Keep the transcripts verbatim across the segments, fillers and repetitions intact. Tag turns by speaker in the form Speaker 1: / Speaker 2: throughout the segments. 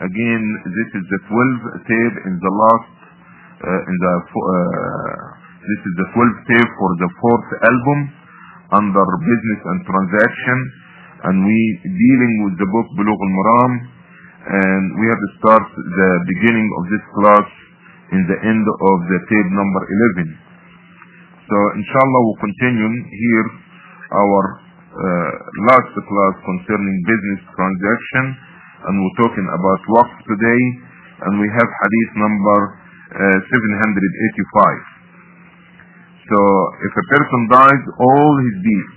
Speaker 1: Again, this is the twelfth tape in the last, uh, in the, uh, this is the twelfth tape for the fourth album under business and transaction, and we dealing with the book Bulugh al-Maram, and we have to start the beginning of this class in the end of the tape number eleven. So inshallah we'll continue here our uh, last class concerning business transaction, and we're talking about waqf today, and we have hadith number uh, seven hundred eighty-five. So if a person dies, all his deeds,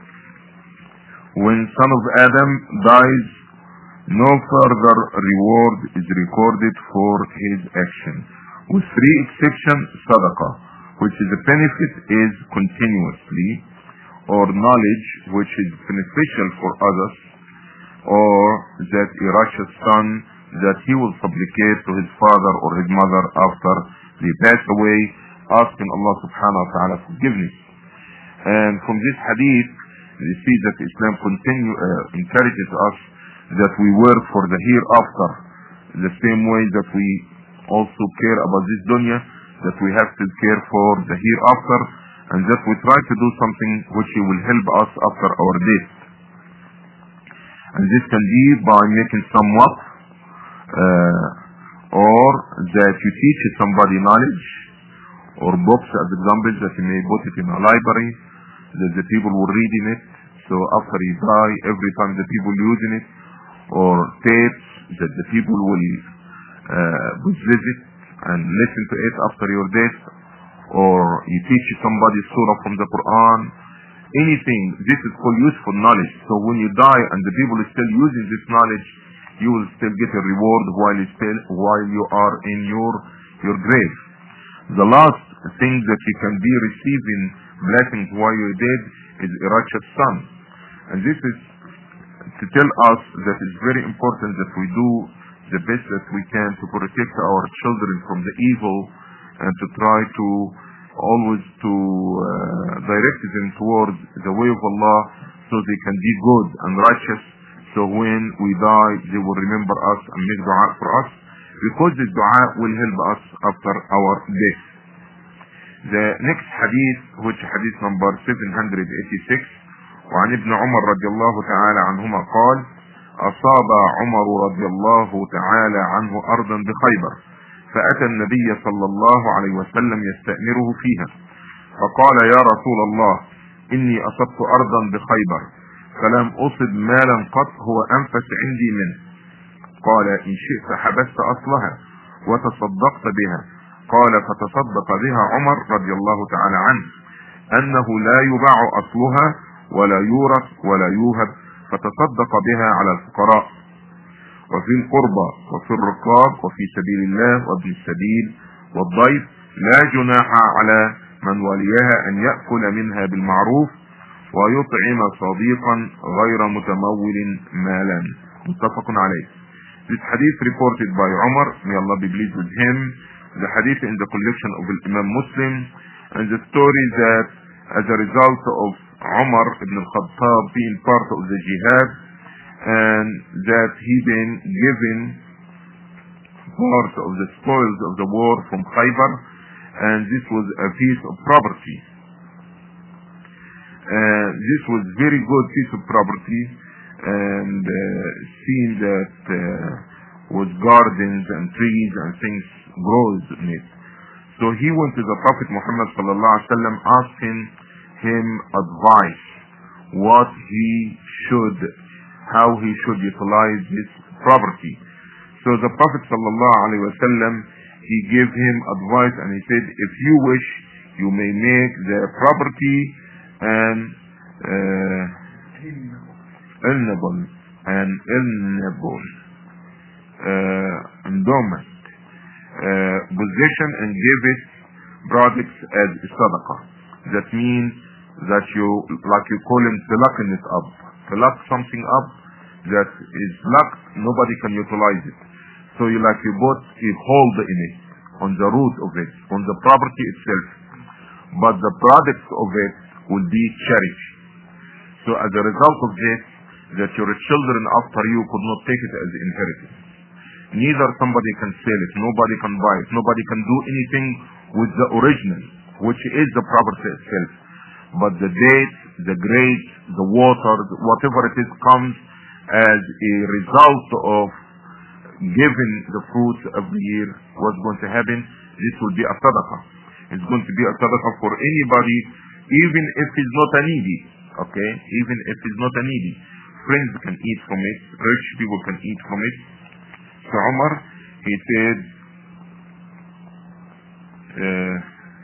Speaker 1: when son of Adam dies, no further reward is recorded for his action, with three exceptions: sadaqah, which is a benefit is continuously, or knowledge, which is beneficial for others, or that a righteous son that he will supplicate to his father or his mother after they pass away, asking Allah subhanahu wa ta'ala forgiveness. And from this hadith, you see that Islam continue, uh, encourages us that we work for the hereafter, the same way that we also care about this dunya, that we have to care for the hereafter, and that we try to do something which will help us after our death. And this can be by making some waqf, uh, or that you teach somebody knowledge, or books as examples that you may put it in a library, that the people will read in it, so after you die, every time the people using it, or tapes that the people will uh, visit and listen to it after your death, or you teach somebody surah from the Quran, anything. This is called useful knowledge. So when you die and the people are still using this knowledge, you will still get a reward while you still while you are in your your grave. The last thing that you can be receiving blessings while you're dead is a righteous son. And this is to tell us that it's very important that we do the best that we can to protect our children from the evil, and to try to always to uh, direct them towards the way of Allah, so they can be good and righteous, so when we die they will remember us and make dua for us, because this dua will help us after our death. The next hadith, which hadith number seven hundred eighty-six, وعن ابن عمر رضي الله تعالى عنهما قال: أصاب عمر رضي الله تعالى عنه أرضا بخيبر، فأتى النبي صلى الله عليه وسلم يستأمره فيها، فقال: يا رسول الله، إني أصبت أرضا بخيبر فلم أصب مالا قط هو أنفس عندي منه. قال: إن شئت حبست أصلها وتصدقت بها. قال: فتصدق بها عمر رضي الله تعالى عنه، أنه لا يباع أصلها ولا يورث ولا يوهب، فتصدق بها على الفقراء وفي القربى وفي الرقاب وفي سبيل الله وابن السبيل والضيف، لا جناح على من وليها أن يأكل منها بالمعروف ويطعم صديقا غير متمول مالا. متفق عليه. This hadith reported by Umar, may Allah be pleased with him, the hadith in the collection of Imam Muslim, and the story that as a result of Umar ibn al-Khattab being part of the jihad, and that he been given part of the spoils of the war from Khaybar, and this was a piece of property. Uh, this was very good piece of property, and uh, seen that uh, was gardens and trees and things grows in it. So he went to the Prophet Muhammad sallallahu alaihi wasallam asking him advice, what he should, how he should utilize this property. So the Prophet sallallahu alaihi wasallam, he gave him advice, and he said, if you wish, you may make the property an uh, earnable, an earnable uh, endowment uh, position, and give it products as sadaqah. That means that you, like you call him, to lock it up, to lock something up that is locked, nobody can utilize it. So you like you bought a hold in it, on the root of it, on the property itself, but the products of it will be cherished. So as a result of this, that your children after you could not take it as inheritance. neither somebody can sell it, nobody can buy it, nobody can do anything with the original, which is the property itself. But the date, the grade, the water, whatever it is, comes as a result of giving the fruits every year. What's going to happen? This will be a sadaqah. It's going to be a sadaqah for anybody, even if he's not a needy. Okay? Even if he's not a needy. Friends can eat from it. Rich people can eat from it. So Umar, he said, uh,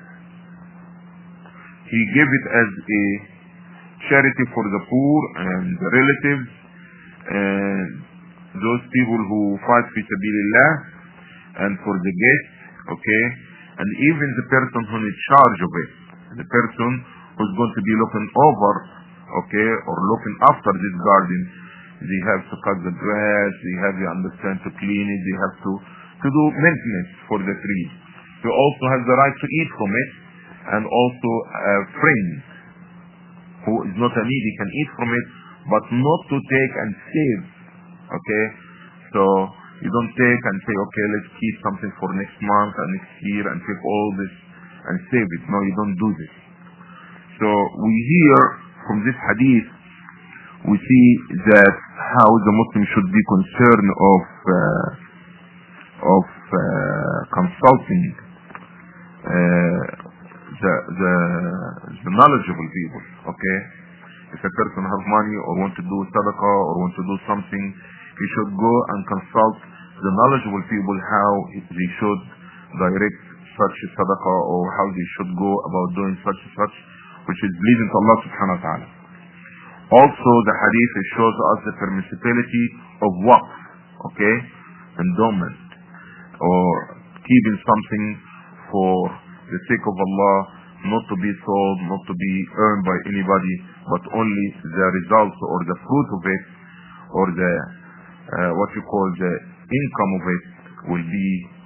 Speaker 1: he gave it as a charity for the poor and the relatives and those people who fight fi sabilillah, and for the guests, okay, and even the person who is in charge of it, the person who's going to be looking over, okay, or looking after this garden. They have to cut the grass, they have to understand to clean it, they have to, to do maintenance for the tree. They also have the right to eat from it, and also a friend who is not a needy can eat from it, but not to take and save. Okay, so you don't take and say, okay, let's keep something for next month and next year and take all this and save it. No, you don't do this. So we hear from this hadith, we see that how the Muslim should be concerned of uh, of uh, consulting uh, the, the the knowledgeable people. Okay, if a person has money or want to do sadaqah or want to do something, he should go and consult the knowledgeable people how they should direct such a sadaqah or how they should go about doing such and such, which is pleasing to Allah subhanahu wa ta'ala. Also, the hadith shows us the permissibility of waqf, okay, endowment, or keeping something for the sake of Allah, not to be sold, not to be earned by anybody, but only the results or the fruit of it, or the uh, what you call the income of it will be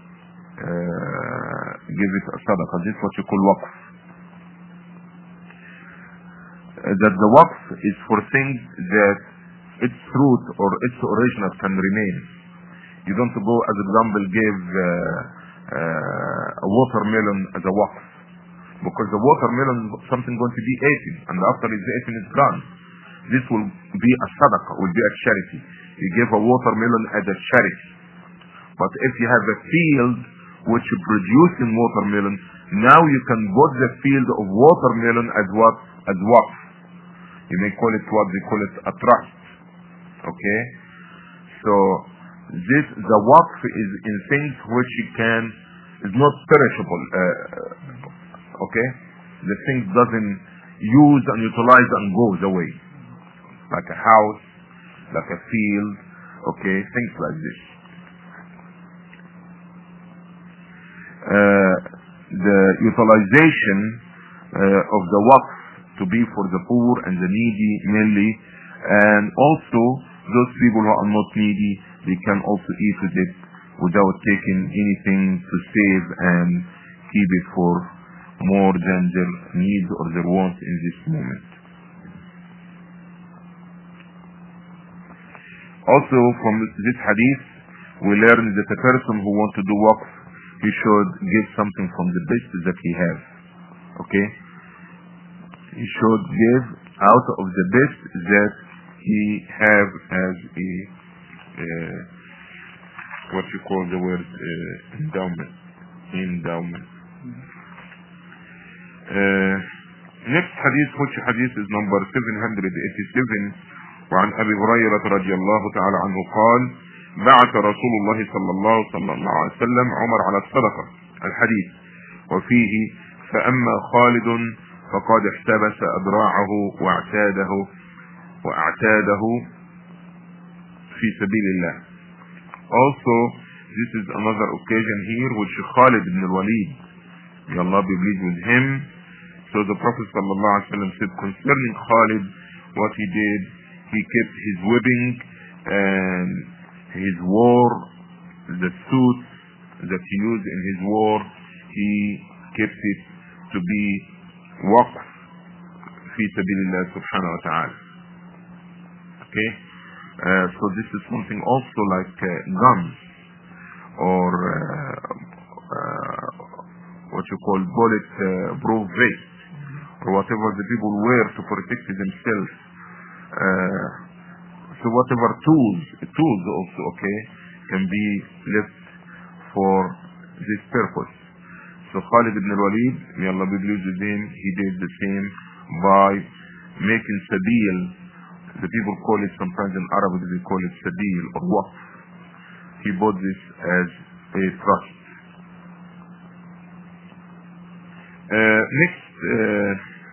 Speaker 1: uh, give it a sadaqah. This is what you call waqf. That the waqf is for things that its fruit or its original can remain. You don't go, as example, give uh, uh, a watermelon as a waqf, because the watermelon is something going to be eaten, and after it's eaten, it's gone. This will be a sadaqah, will be a charity. You give a watermelon as a charity. But if you have a field which produces watermelon, now you can put the field of watermelon as what? As waqf. You may call it what they call it a trust. Okay? So this the waqf is in things which you can is not perishable. Uh, okay? The thing doesn't use and utilize and goes away. Like a house, like a field, okay, things like this. Uh, the utilization uh, of the waqf to be for the poor and the needy mainly, and also those people who are not needy, they can also eat with it without taking anything to save and keep it for more than their needs or their wants in this moment. Also from this hadith, we learn that a person who wants to do waqf, he should give something from the best that he has. Okay? He should give out of the best that he have as a uh, what you call the word uh, endowment. Endowment. Uh, next hadith, which hadith is number seven hundred eighty-seven, وعن أبي هريرة رضي الله تعالى عنه قال: بعث رسول الله صلى الله صلى الله عليه وسلم عمر على الصدقة. الحديث وفيه: فأما خالد فقد احتبس أذراعه واعتاده واعتاده في سبيل الله. Also, this is another occasion here which Khalid ibn al-Walid, may Allah be pleased with him. So the Prophet sallallahu alaihi wasallam said concerning Khalid, what he did, he kept his whipping and his war, the suit that he used in his war, he kept it to be waqf fi sabilillah subhanahu wa ta'ala. Okay? Uh, so this is something also like uh, guns. or uh, uh, what you call bullet uh, proof vest, or whatever the people wear to protect themselves. Uh, so whatever tools, tools also, okay, can be left for this purpose. So Khalid ibn al-Walid, may Allah be pleased with him, he did the same by making sabil. The people call it sometimes in Arabic, they call it sabil or waqf. He bought this as a trust. Uh, next uh,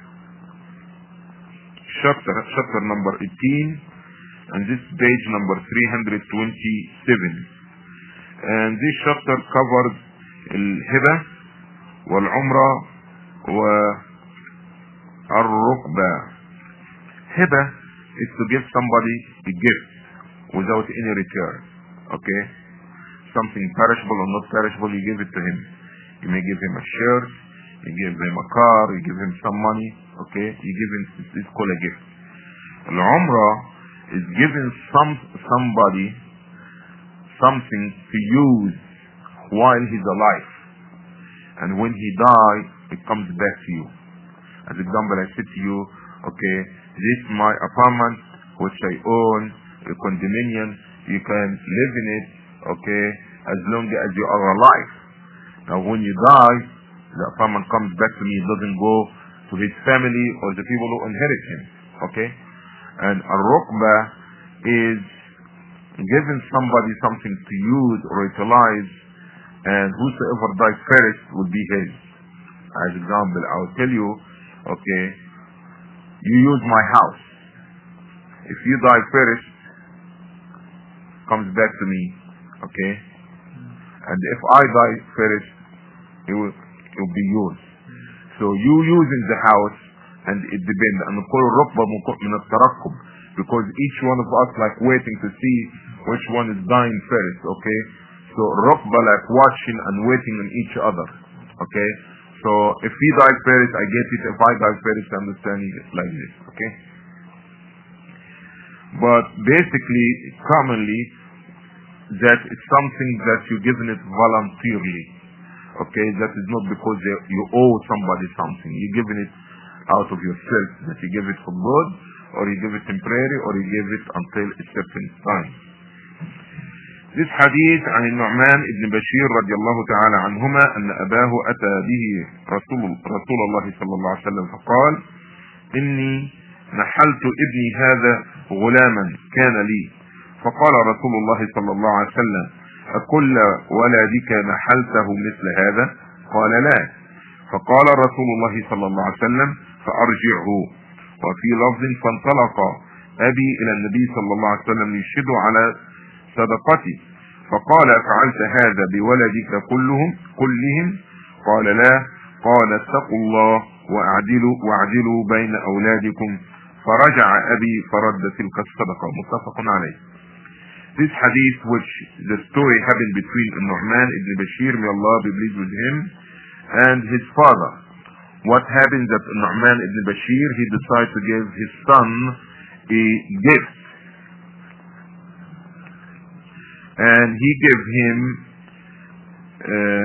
Speaker 1: chapter, chapter number eighteen, and this page number three hundred twenty-seven. And this chapter covers al-hiba wal-umra wa-al-rukba. Hiba is to give somebody a gift without any return. Okay? Something perishable or not perishable, you give it to him. You may give him a shirt, you give him a car, you give him some money. Okay? You give him, it's called a gift. Al-umra is giving some somebody something to use while he's alive, and when he dies, it comes back to you. As example, I said to you, okay, this is my apartment which I own, a condominium. You can live in it, okay, as long as you are alive. Now, when you die, the apartment comes back to me. It doesn't go to his family or the people who inherit him. Okay, and a rukba is giving somebody something to use or utilize, and whosoever dies first will be his. As example, I will tell you, okay, you use my house. If you die first, comes back to me, okay, and if I die first, it will, it will be yours. So you using the house, and it depends. And call rukba min al-tarakkub, because each one of us like waiting to see which one is dying first. Okay, so rukba like watching and waiting on each other. Okay, so if he died first, I get it. If I die first, I understand it like this. Okay, but basically, commonly, that it's something that you're giving it voluntarily. Okay, that is not because you owe somebody something. You're giving it out of yourself, that you give it for good, or you give it temporary, or you give it until a certain time. This hadith عن النعمان ibn Bashir رضي الله تعالى عنهما أن أباه أتى به رسول رسول الله صلى الله عليه وسلم فقال إني نحلت ابني هذا غلاما كان لي، فقال رسول الله صلى الله عليه وسلم أكل ولدك نحلته مثل هذا؟ قال لا. فقال رسول الله صلى الله عليه وسلم فأرجعه. وفي لفظ فانطلق أبي إلى النبي صلى الله عليه وسلم يشهد على صدقتي، فقال فعلت هذا بولدك كلهم كلهم؟ قال لا. قال اتقوا الله واعدلوا واعدلوا بين أولادكم. فرجع أبي فرد تلك الصدقة. متفق عليه. This hadith, which the story happened between Nu'man ibn Bashir, may Allah be pleased with him, and his father. What happened that Nu'man ibn Bashir, he decided to give his son a gift, and he gave him uh,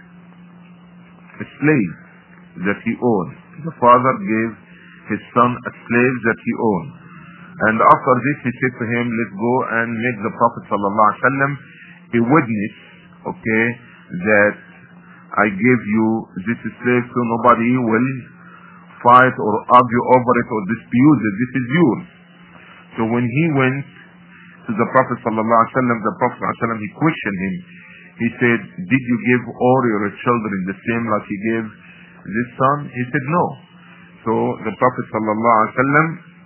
Speaker 1: a slave that he owned. The father gave his son a slave that he owned. And after this he said to him, let's go and make the Prophet sallallahu alaihi wasallam a witness, okay, that I gave you this slave so nobody will fight or argue over it or dispute it. This is yours. So when he went to the Prophet sallallahu alaihi wasallam, the Prophet sallallahu alaihi wasallam, he questioned him. He said, did you give all your children the same like you gave this son? He said, no. So the Prophet sallallahu alaihi wasallam,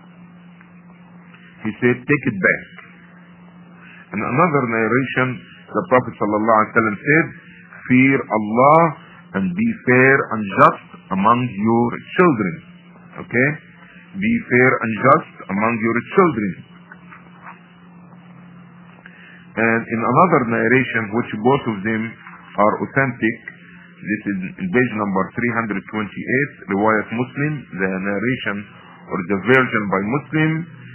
Speaker 1: he said, take it back. In another narration, the Prophet sallallahu alaihi wasallam said, fear Allah and be fair and just among your children. Okay? Be fair and just among your children. And in another narration, which both of them are authentic, this is in page number three hundred twenty-eight, Riwayat Muslim, the narration or the version by Muslim,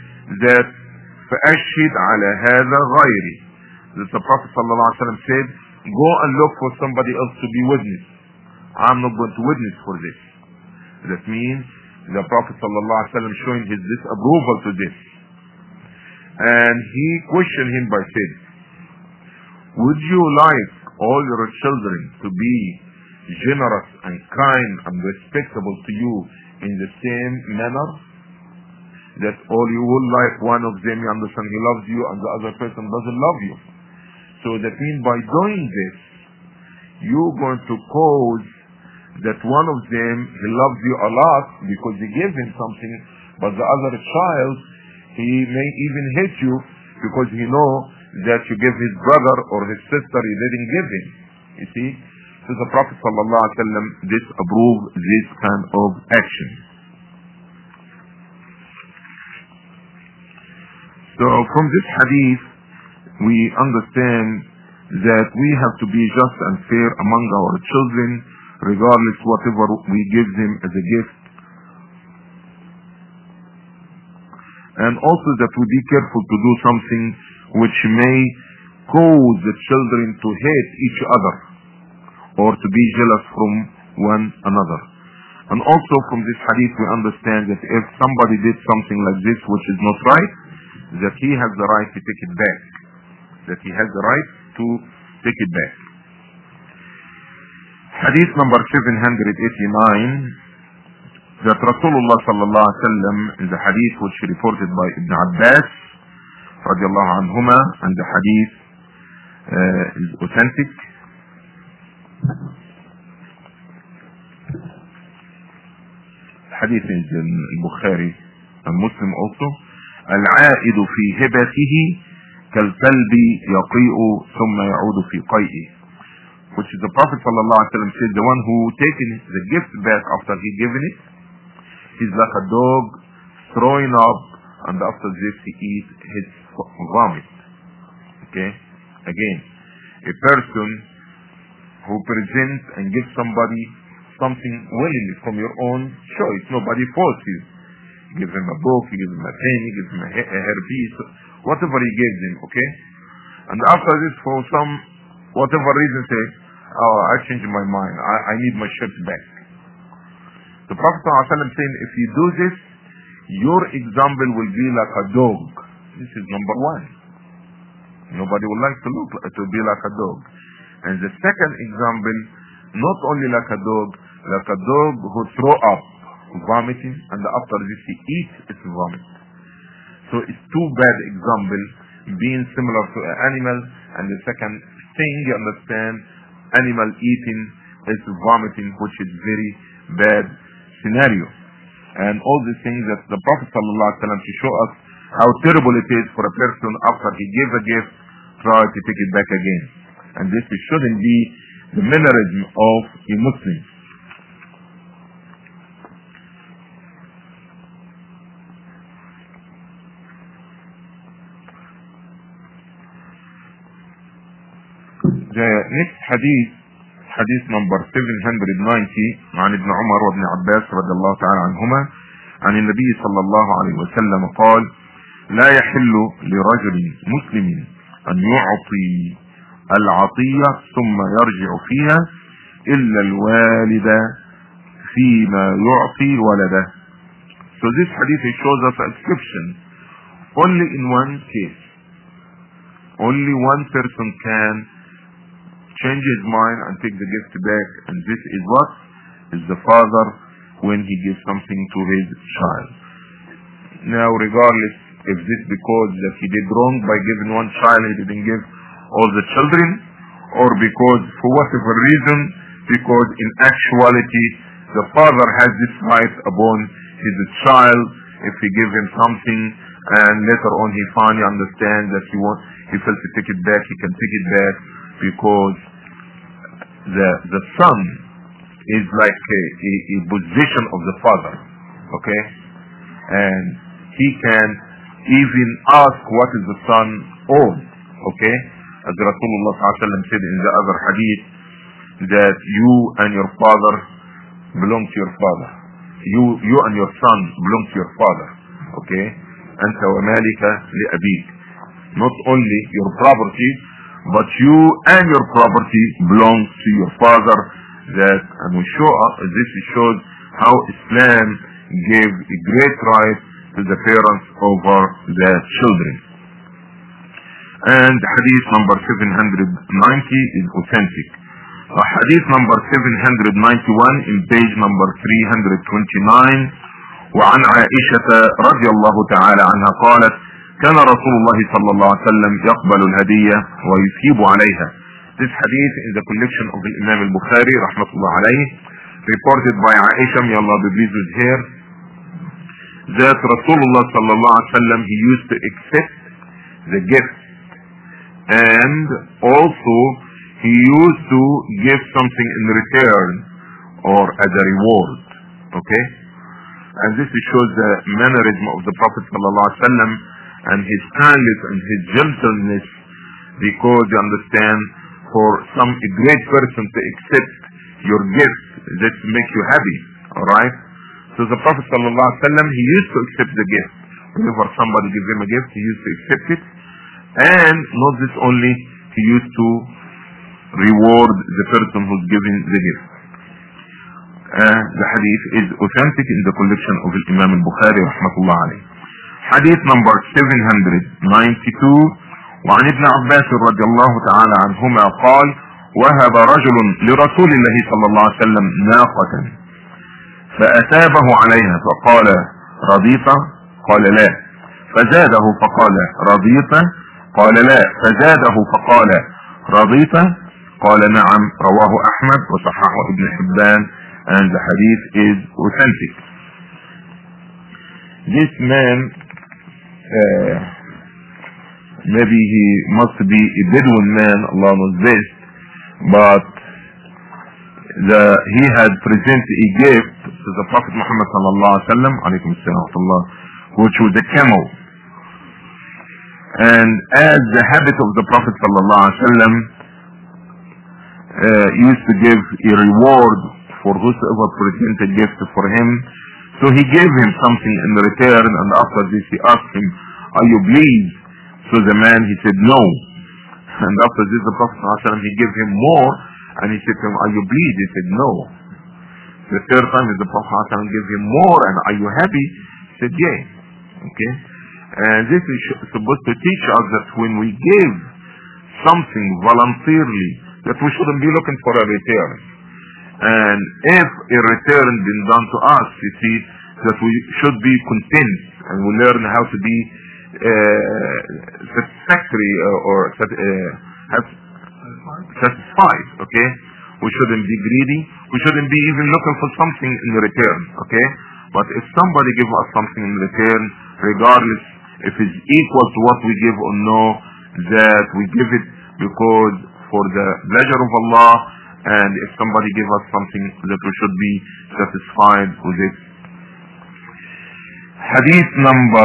Speaker 1: that فأشهد على هذا غيري, that the Prophet sallallahu alaihi wasallam said, go and look for somebody else to be witness. I'm not going to witness for this. That means the Prophet sallallahu alaihi wasallam showing his disapproval to this. And he questioned him by saying, would you like all your children to be generous and kind and respectable to you in the same manner? That all you would like one of them, you understand, he loves you and the other person doesn't love you. So that means by doing this, you're going to cause that one of them, he loves you a lot because you gave him something, but the other child, he may even hate you because he know that you give his brother or his sister, you didn't give him. You see? So the Prophet sallallahu alaihi wasallam disapproved this kind of action. So from this hadith, we understand that we have to be just and fair among our children, regardless whatever we give them as a gift. And also that we be careful to do something which may cause the children to hate each other or to be jealous from one another. And also from this hadith we understand that if somebody did something like this which is not right, that he has the right to take it back. That he has the right to take it back. Hadith number seven hundred eighty-nine, that Rasulullah sallallahu alaihi wasallam in the hadith which reported by Ibn Abbas radiallahu anhuma, and the hadith uh, is authentic. Hadith is in Bukhari and Muslim also. العائد في هبته كالكلب يقيء ثم يعود في قيئه, which is the Prophet sallallahu alaihi wasallam said, the one who taken the gift back after he given it, he's like a dog throwing up, and after this he eats his vomit. Okay? Again, a person who presents and gives somebody something willingly from your own choice, nobody forced you. You give him a book, you give him a pen, you give him a, a hairpiece, whatever he gives him, okay? And after this, for some, whatever reason, say, oh, I changed my mind, I, I need my shirt back. The Prophet ﷺ saying, if you do this, your example will be like a dog. This is number one. Nobody would like to look to be like a dog. And the second example, not only like a dog, like a dog who throw up, vomiting, and after this he eats its vomit. So it's two bad example, being similar to an animal, and the second thing you understand, animal eating is vomiting, which is very bad scenario. And all these things that the Prophet sallallahu alaihi wasallam to show us how terrible it is for a person after he gave a gift, try to take it back again. And this shouldn't be the mannerism of a Muslim. The next hadith, hadith number seven hundred ninety, عن ابن عمر وابن عباس رضي الله تعالى عنهما عن النبي صلى الله عليه وسلم قال: لا يحل لرجل مسلم أن يعطي العطية ثم يرجع فيها إلا الوالد فيما يعطي ولده. So this hadith shows us a description. Only in one case, only one person can change his mind and take the gift back, and this is what is the father when he gives something to his child. Now, regardless if this because that he did wrong by giving one child, he didn't give all the children, or because for whatever reason, because in actuality the father has this right upon his child. If he give him something and later on he finally understands that he wants, he feels to take it back, he can take it back, because the the son is like a, a, a position of the father, okay, and he can even ask what is the son own, okay, as Rasulullah sallallahu alaihi wasallam said in the other hadith that you and your father belong to your father, you you and your son belong to your father, okay, anta wa malika li abik, not only your property but you and your property belongs to your father. That, and we show up, this shows how Islam gave a great right to the parents over the children. And hadith number seven hundred ninety is authentic. Uh, hadith number seven hundred ninety-one in page number three hundred twenty-nine. وعن عائشة رضي الله تعالى عنها قالت كان رسول الله صلى الله عليه وسلم يقبل الهدية ويثيب عليها. This hadith is the collection of the Imam al-Bukhari rahmatullah alayhi, reported by Aisha, may Allah be pleased with her, that Rasulullah sallallahu alaihi wasallam, he used to accept the gift, and also he used to give something in return or as a reward. Okay, and this shows the mannerism of the Prophet sallallahu alaihi wasallam and his kindness and his gentleness, because you understand, for some a great person to accept your gift, that makes you happy. All right. So the Prophet sallallahu alaihi wasallam, he used to accept the gift. Whenever somebody gives him a gift, he used to accept it. And not this only, he used to reward the person who's giving the gift. Uh, the hadith is authentic in the collection of Imam al-Bukhari rahmatullah alayhi. Hadith number seven hundred ninety-two. وعن ابن عباس رضي الله تعالى عنهما قال وهب رجل لرسول الله صلى الله عليه وسلم ناقة فأثابه عليها فقال رضيت؟ قال لا. فزاده فقال رضيت؟ قال لا. فزاده فقال رضيت؟ قال نعم. رواه أحمد وصححه ابن حبان, and the hadith is authentic. This man uh, maybe he must be a Bedouin man, Allah knows best, but the, he had presented a gift to the Prophet Muhammad sallallahu alaihi wasallam, alaykum assalam, which was a camel. And as the habit of the Prophet sallallahu alaihi wasallam uh, used to give a reward for whosoever presented gift for him, so he gave him something in return, and after this he asked him, are you pleased? So the man, he said no. And after this the Prophet ﷺ, he gave him more, and he said to him, are you pleased? He said no. The third time the Prophet ﷺ gave him more, and are you happy? He said yeah. Okay. And this is supposed to teach us that when we give something voluntarily, that we shouldn't be looking for a return. And if a return been done to us, you see, that we should be content, and we learn how to be uh, satisfactory uh, or uh, have satisfied. Okay, we shouldn't be greedy. We shouldn't be even looking for something in return. Okay, but if somebody gives us something in return, regardless if it's equal to what we give or no, that we give it because for the pleasure of Allah. And if somebody gives us something, that we should be satisfied with it. Hadith number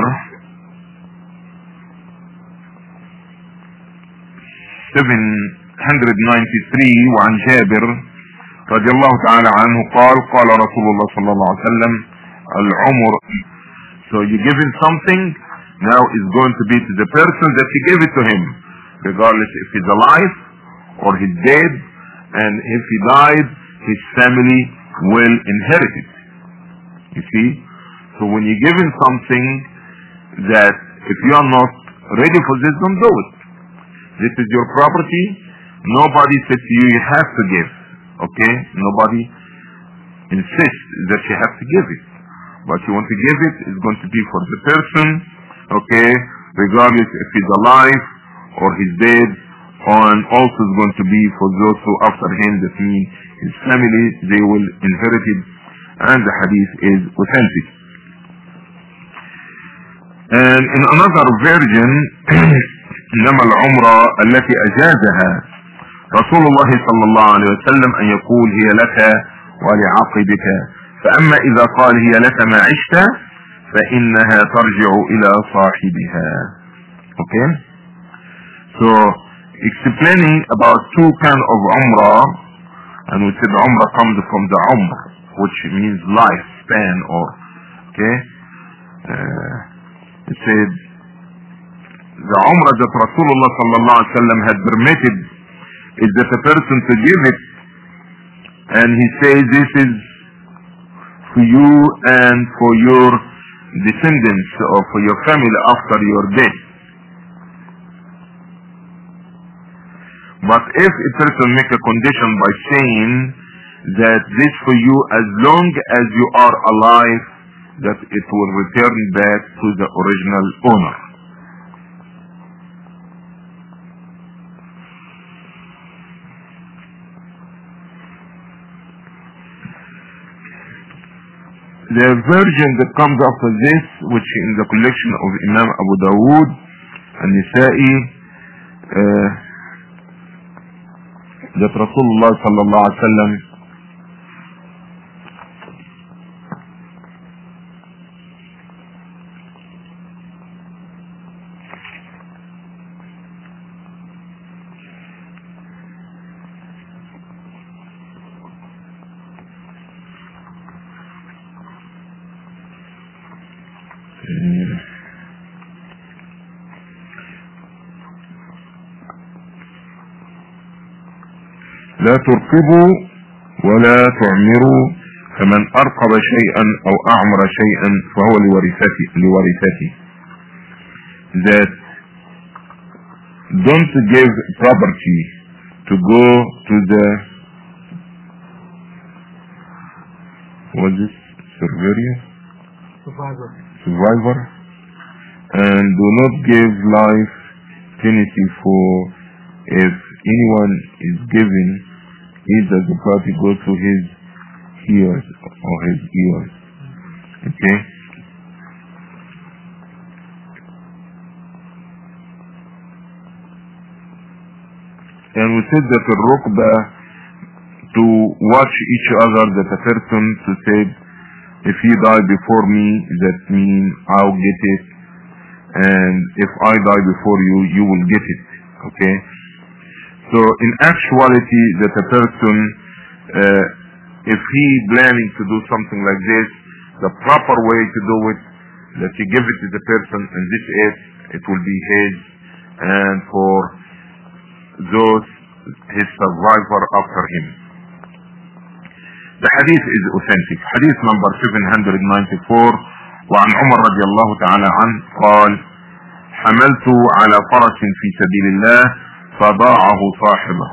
Speaker 1: seven hundred ninety-three. وعن جابر رضي الله تعالى عنه قال قال رسول الله صلى الله عليه وسلم العمر. So you give him something, now it's going to be to the person that you gave it to him, regardless if he's alive or he's dead. And if he died, his family will inherit it. You see? So when you give him something that if you are not ready for this, don't do it. This is your property. Nobody said to you, you have to give. Okay? Nobody insists that you have to give it. But you want to give it, it's going to be for the person, okay? Regardless if he's alive or he's dead. And also is going to be for those who after him, that means his family, they will inherit it. And the hadith is authentic. And in another version, إنما العمرة التي أجازها رسول الله صلى الله عليه وسلم أن يقول هي لك ولعقبك، فأما إذا قال هي لك ما عشت فإنها ترجع إلى صاحبها. Okay? So, explaining about two kind of umrah, and we said umrah comes from the umr, which means lifespan, or okay, uh, it said the the Umrah that Rasulullah sallallahu alaihi wasallam had permitted is that a person to give it, and he says this is for you and for your descendants or for your family after your death. But if a person make a condition by saying that this for you as long as you are alive, that it will return back to the original owner. The version that comes after this, which in the collection of Imam Abu Dawood and Nisa'i, uh, that Rasulullah sallallahu alaihi wasallam لا ترقبوا ولا تعمروا فمن أرقب شيئا أو أعمر شيئا فهو لورثته لورثته. That don't give property to go to the what is this survivor survivor survivor and do not give life tenancy for if anyone is given either the property goes to his ears or his ears. Okay? And we said that the rukba to watch each other, that a person to say, if he die before me, that means I'll get it, and if I die before you, you will get it. Okay? So in actuality, that a person, uh, if he planning to do something like this, the proper way to do it, that you give it to the person, and this is, it will be his, and for those, his survivor after him. The hadith is authentic. Hadith number seven hundred ninety-four. وعن عمر رضي الله تعالى عنه قال: حملت على فرس في سبيل الله فضاعه صاحبه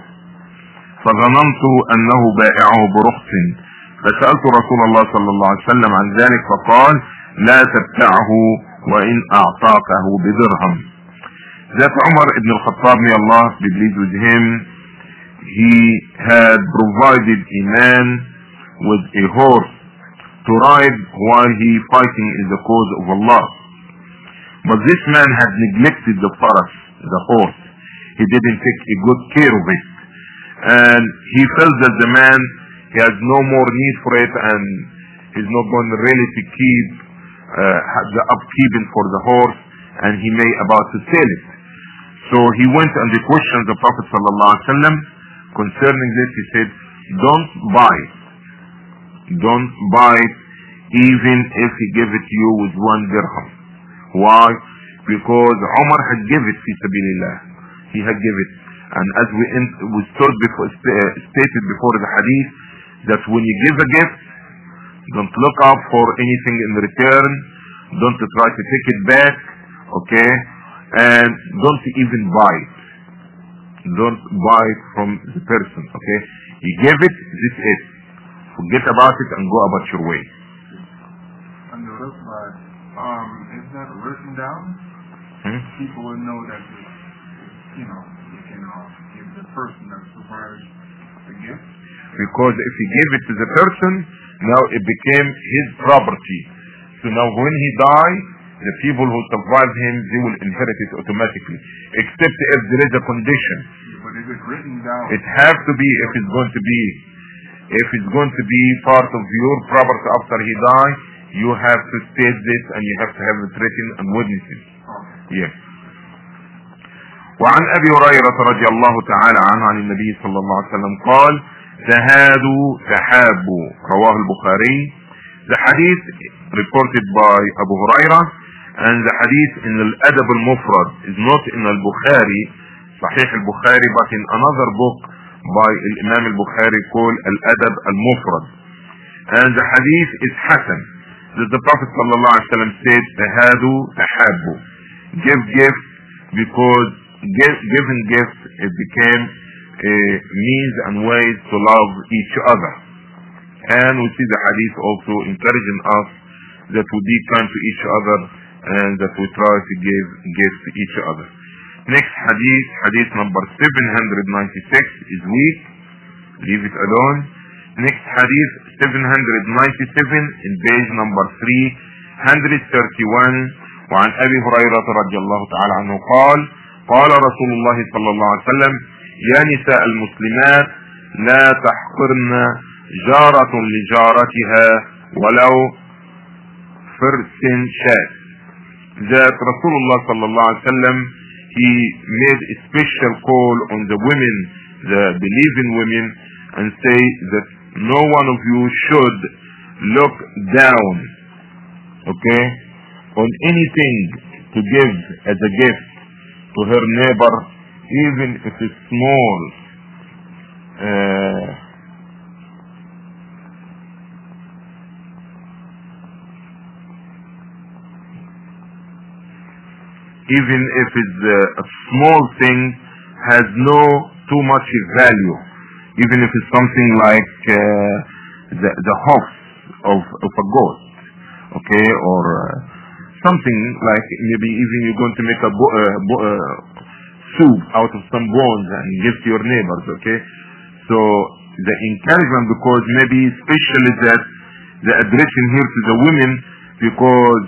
Speaker 1: فظننت انه بائعه برخص فسألت رسول الله صلى الله عليه وسلم عن ذلك فقال: لا تبتعه وان اعطاكه بدرهم. That Umar ibn al-Khattab, may Allah be pleased with him, he had provided a man with a horse to ride while he fighting in the cause of Allah. But this man had neglected the faras, the horse. He didn't take a good care of it. And he felt that the man, he has no more need for it and he's not going really to keep uh, the upkeeping for the horse, and he may about to sell it. So he went and he questioned the Prophet sallallahu alaihi wasallam concerning this. He said, don't buy it. Don't buy it even if he give it to you with one dirham. Why? Because Umar had given it fi sabilillah. He had given it. And as we, we stood before, stated before the hadith, that when you give a gift, don't look up for anything in return. Don't try to take it back. Okay? And don't even buy it. Don't buy it from the person. Okay? You give it, this is it. Forget about it and go about your way.
Speaker 2: On the other side, um, is that written down?
Speaker 1: Hmm?
Speaker 2: People would know that, you know, you can uh, give the person that survives the gift.
Speaker 1: Because if you give it to the person, now it became his property. So now when he dies, the people who survive him, they will inherit it automatically. Except if there is a condition.
Speaker 2: But is it written down?
Speaker 1: It has to be if it's going to be If it's going to be part of your property after he dies, you have to state this and you have to have it written and witnesses. Yes. وعن أبي هريرة رضي الله تعالى عنه عن النبي صلى الله عليه وسلم قال: تهادوا تحابوا. رواه البخاري. The hadith reported by Abu Hurairah, And the hadith in Al-Adab al-Mufrad is not in Al-Bukhari, Sahih al-Bukhari, but in another book by Imam al-Bukhari called Al-Adab al-Mufrad. And the hadith is Hasan. That the Prophet sallallahu alaihi wasallam said, "Tahadu tahabbu." Give gifts, because give, giving gifts it became a means and ways to love each other. And we see the hadith also encouraging us that we be kind to each other and that we try to give gifts to each other. Next hadith, hadith number seven hundred ninety-six, is weak. Leave it alone. Next hadith, seven hundred ninety-seven, in page number three hundred thirty-one. وعن أبي هريرة رضي الله تعالى عنه قال قال رسول الله صلى الله عليه وسلم: يا نساء المسلمات لا تحقرن جارة لجارتها ولو فرس شاة. That Rasulullah صلى الله عليه وسلم, he made a special call on the women, the believing women, and say that no one of you should look down, okay, on anything to give as a gift to her neighbor, even if it's small. Uh, even if it's uh, a small thing, has no too much value. Even if it's something like uh, the the hoofs of of a goat, okay, or uh, something like maybe even you're going to make a bo- uh, bo- uh, soup out of some bones and give to your neighbors, okay. So the encouragement, because maybe especially that the addressing here to the women, because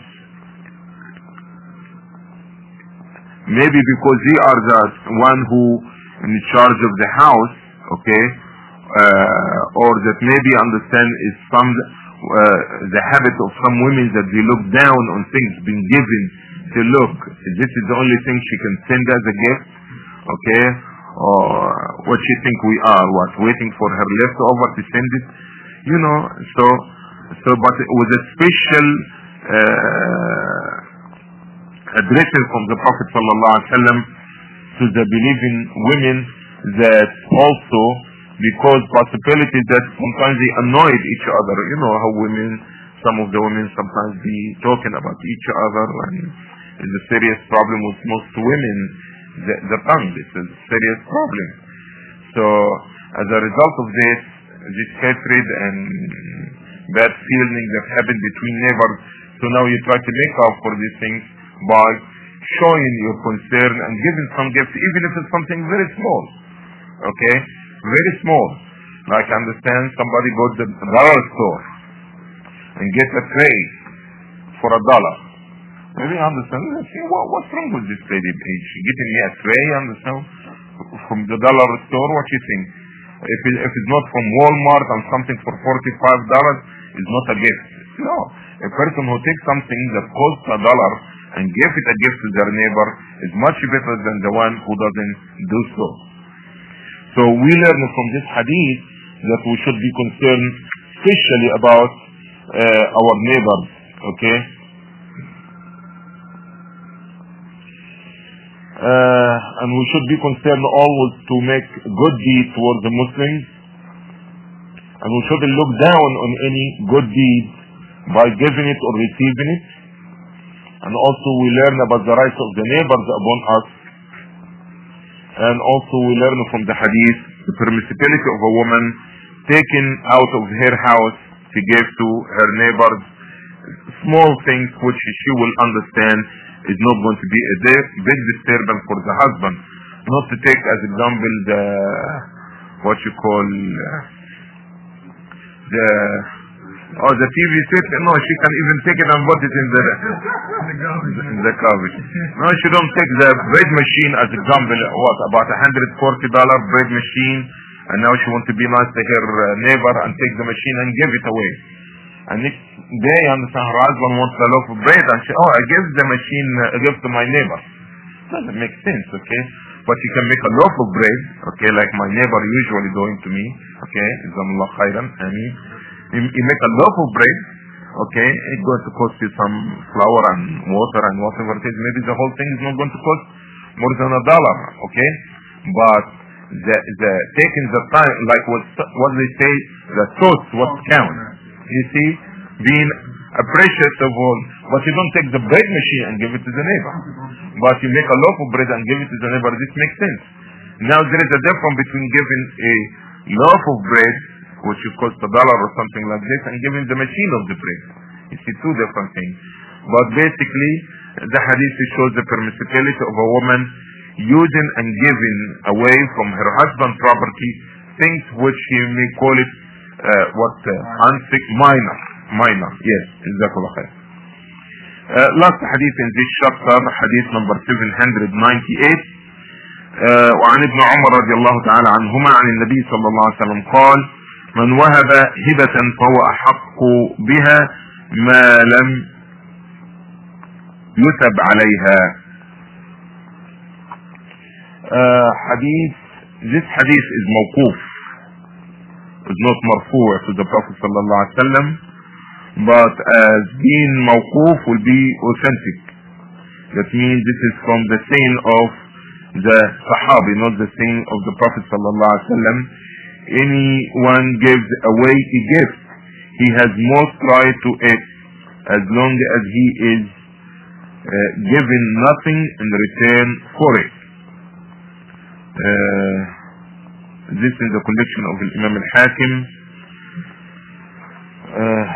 Speaker 1: maybe because they are the one who in charge of the house, okay, uh, or that maybe understand is some uh, the habit of some women that they look down on things being given to look. This is the only thing she can send as a gift, okay, or what she think we are, what, waiting for her leftover to send it, you know. So, so but with a special uh, addressing from the Prophet sallallahu alaihi wasallam to the believing women, that also because possibility that sometimes they annoyed each other. You know how women, some of the women sometimes be talking about each other, and it's a serious problem with most women, the, the tongue. It's a serious problem. So as a result of this, this hatred and bad feeling that happened between neighbors, so now you try to make up for these things by showing your concern and giving some gifts, even if it's something very small, okay, very small. Like I understand somebody go to the dollar store and get a tray for a dollar. Maybe I understand, what, what's wrong with this lady? She getting me a tray, understand, from the dollar store. What you think? If, it, if it's not from Walmart and something for forty-five dollars, it's not a gift. No, a person who takes something that costs a dollar and give it a gift to their neighbor is much better than the one who doesn't do so. So we learn from this hadith that we should be concerned especially about uh, our neighbors, okay? Uh, and we should be concerned always to make good deeds towards the Muslims, and we shouldn't look down on any good deed by giving it or receiving it. And also we learn about the rights of the neighbors upon us. And also we learn from the hadith the permissibility of a woman taken out of her house to give to her neighbors small things which she will understand is not going to be a big disturbance for the husband. Not to take as example the what you call uh, the Oh, the T V set? No, she can even take it and put it in the
Speaker 2: the garbage.
Speaker 1: In the garbage. No, she don't take the bread machine as example. What, about one hundred forty dollars bread machine, and now she wants to be nice to her uh, neighbor and take the machine and give it away. And next day, understand, her husband wants a loaf of bread, and she, oh, I give the machine, uh, I give to my neighbor. Doesn't make sense, okay? But you can make a loaf of bread, okay, like my neighbor usually doing to me, okay? Jazakallah khairan, I mean. You make a loaf of bread, Okay, it's going to cost you some flour and water and whatever it is. Maybe the whole thing is not going to cost more than a dollar. Okay, but the the taking the time, like what what they say, the thoughts what count. You see, being appreciative of all, but you don't take the bread machine and give it to the neighbor, but you make a loaf of bread and give it to the neighbor. This makes sense. Now there is a difference between giving a loaf of bread, which will cost a dollar or something like this, and giving the machine of the bread. You see, two different things. But basically, the hadith shows the permissibility of a woman using and giving away from her husband's property things which he may call it uh, what uh, unsick minor. Minor, yes, Jazakallah khair. Uh, last hadith in this chapter, hadith number seven hundred ninety-eight. Uh, وعن ابن عمر رضي الله تعالى عنهما عن النبي صلى الله عليه وسلم قال: من وهب هبة فهو أحق بها ما لم يثب عليها. Uh, hadith, this hadith is موقوف, is not مرفوع to the Prophet صلى الله عليه وسلم, but as being موقوف will be authentic. That means this is from the saying of the Sahabi, not the saying of the Prophet صلى الله عليه وسلم. Anyone gives away a gift, he has most right to it as long as he is uh, given nothing in return for it. Uh, this is the collection of Imam al-Hakim. Uh,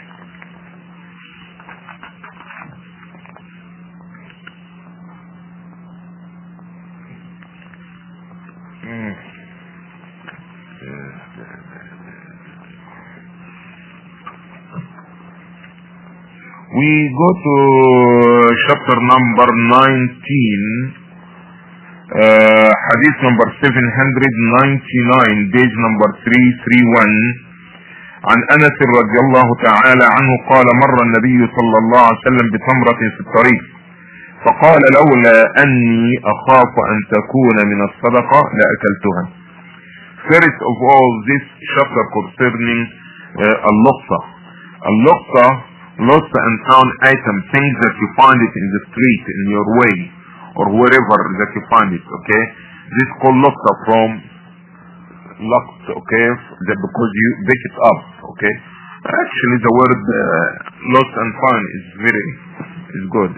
Speaker 1: We go to chapter number nineteen, uh, hadith number seven hundred ninety-nine, page number three thirty-one. عن أنس رضي الله تعالى عنه قال: مر النبي صلى الله عليه وسلم بتمرة في الطريق فقال: لولا أني أخاف أن تكون من الصدقة لأكلتها. First of all, this chapter concerning uh, اللقطة. اللقطة, lost and found item, things that you find it in the street, in your way, or wherever that you find it, okay? This is called loqta, from locked, okay? That because you pick it up, okay? Actually, the word uh, lost and found is very, is good.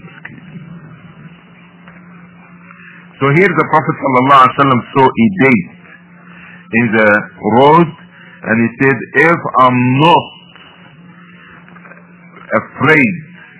Speaker 1: So here the Prophet ﷺ saw a date in the road, and he said, if I'm not afraid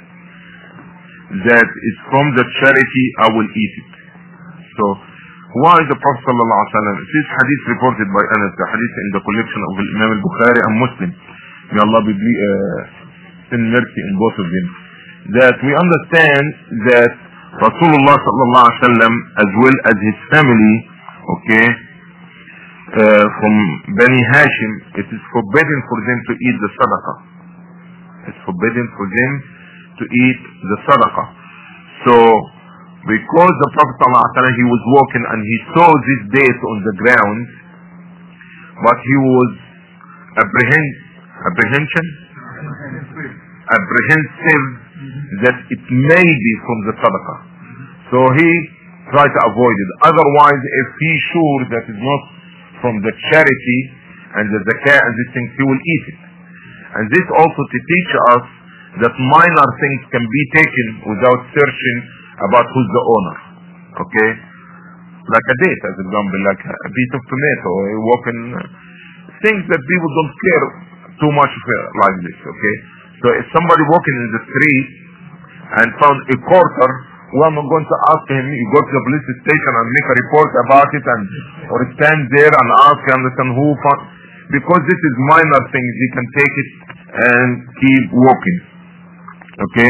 Speaker 1: that it's from the charity, I will eat it. So why the Prophet sallallahu alaihi wasallam? This hadith reported by Anas, the hadith in the collection of Imam al-Bukhari and Muslim. May Allah be uh, send mercy in both of them. That we understand that Rasulullah sallallahu alaihi wasallam, as well as his family, okay, uh, from Bani Hashim, it is forbidden for them to eat the sadaqah. It's forbidden for them to eat the sadaqah. So, because the Prophet ﷺ, he was walking and he saw this date on the ground, but he was apprehend, apprehension, apprehensive that it may be from the sadaqah. So he tried to avoid it. Otherwise, if he's sure that it's not from the charity and the zakah and these things, he will eat it. And this also to teach us that minor things can be taken without searching about who's the owner. Okay? Like a date, as example, like a piece of tomato, or walking, things that people don't care too much for like this. Okay? So if somebody walking in the street and found a quarter, well, I'm going to ask him, you go to the police station and make a report about it, and or stand there and ask him, understand who found, because this is minor things, he can take it and keep walking. Okay?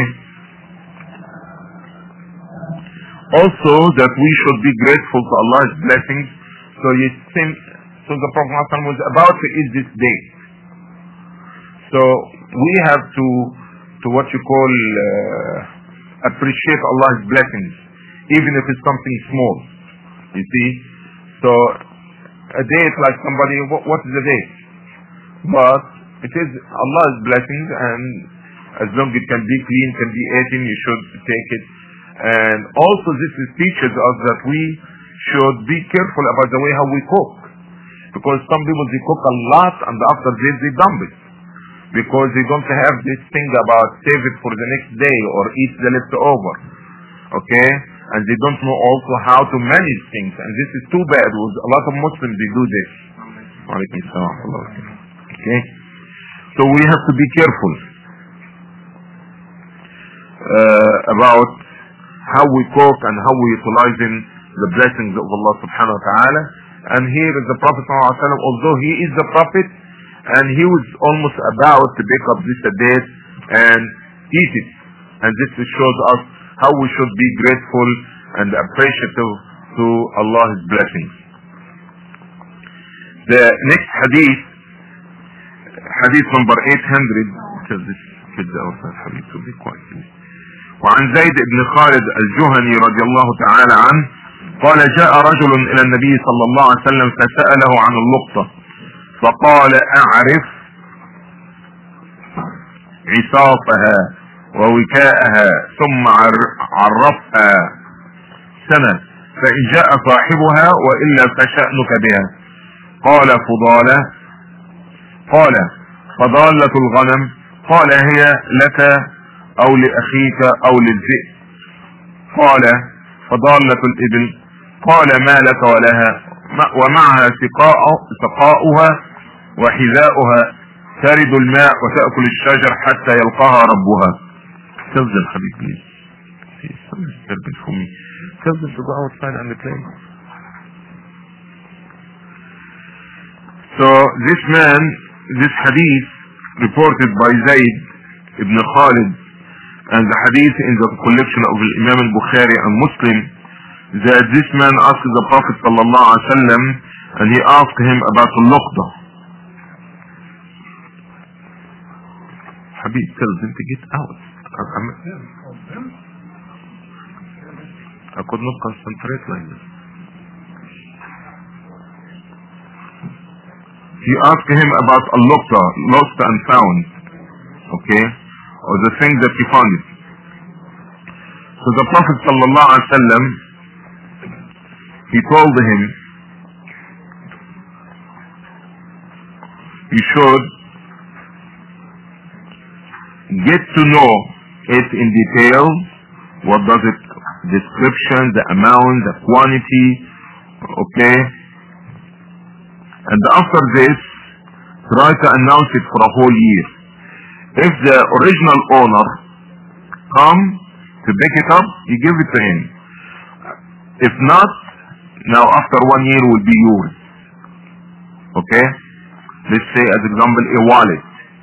Speaker 1: Also, that we should be grateful to Allah's blessings. So you think, so the Prophet was about to eat this day. So we have to, to what you call, uh, appreciate Allah's blessings, even if it's something small. You see? So a date, like somebody, what, what is a date? But It is Allah's blessings, and as long as it can be clean, can be eaten, you should take it. And also this is teaches us that we should be careful about the way how we cook. Because some people, they cook a lot and after this they dump it. Because they don't have this thing about save it for the next day or eat the leftover. Okay? And they don't know also how to manage things. And this is too bad. A lot of Muslims, they do this. Okay? So we have to be careful uh, about how we cook and how we utilize the blessings of Allah subhanahu wa ta'ala. And here is the Prophet sallallahu alaihi wasallam, although he is the Prophet, and he was almost about to pick up this date and eat it. And this shows us how we should be grateful and appreciative to Allah's blessings. The next hadith, hadith number eight hundred, tell this kid outside hadith to be quiet. وعن زيد بن خالد الجهني رضي الله تعالى عنه قال جاء رجل إلى النبي صلى الله عليه وسلم فسأله عن اللقطة فقال أعرف عصافها ووكاءها ثم عرفها سنة فإن جاء صاحبها وإلا فشأنك بها. قال فضالة قال فضالة الغنم قال هي لك أو لأخيك أو للذئب. قال فضالة الإبل قال ما لك ولها ومعها سقاء سقاؤها وحذاؤها ترد الماء وتأكل الشجر حتى يلقاها ربها. تفضل حبيبي. تفضل to go outside and play. So this man, this hadith reported by Zayd ibn Khalid, and the hadith in the collection of Imam al-Bukhari and Muslim, that this man asked the Prophet sallallahu alaihi wasallam, and he asked him about al-luqta. Habib, tell them to get out. I could not concentrate like this. He asked him about al-luqta, lost and found, okay, or the thing that he found it. So the Prophet sallallahu alaihi wasallam, he told him, you should get to know it in detail. What does it, description, the amount, the quantity, okay? And after this, try to announce it for a whole year. If the original owner come to pick it up, you give it to him. If not, now after one year will be yours. Okay? Let's say as example a wallet.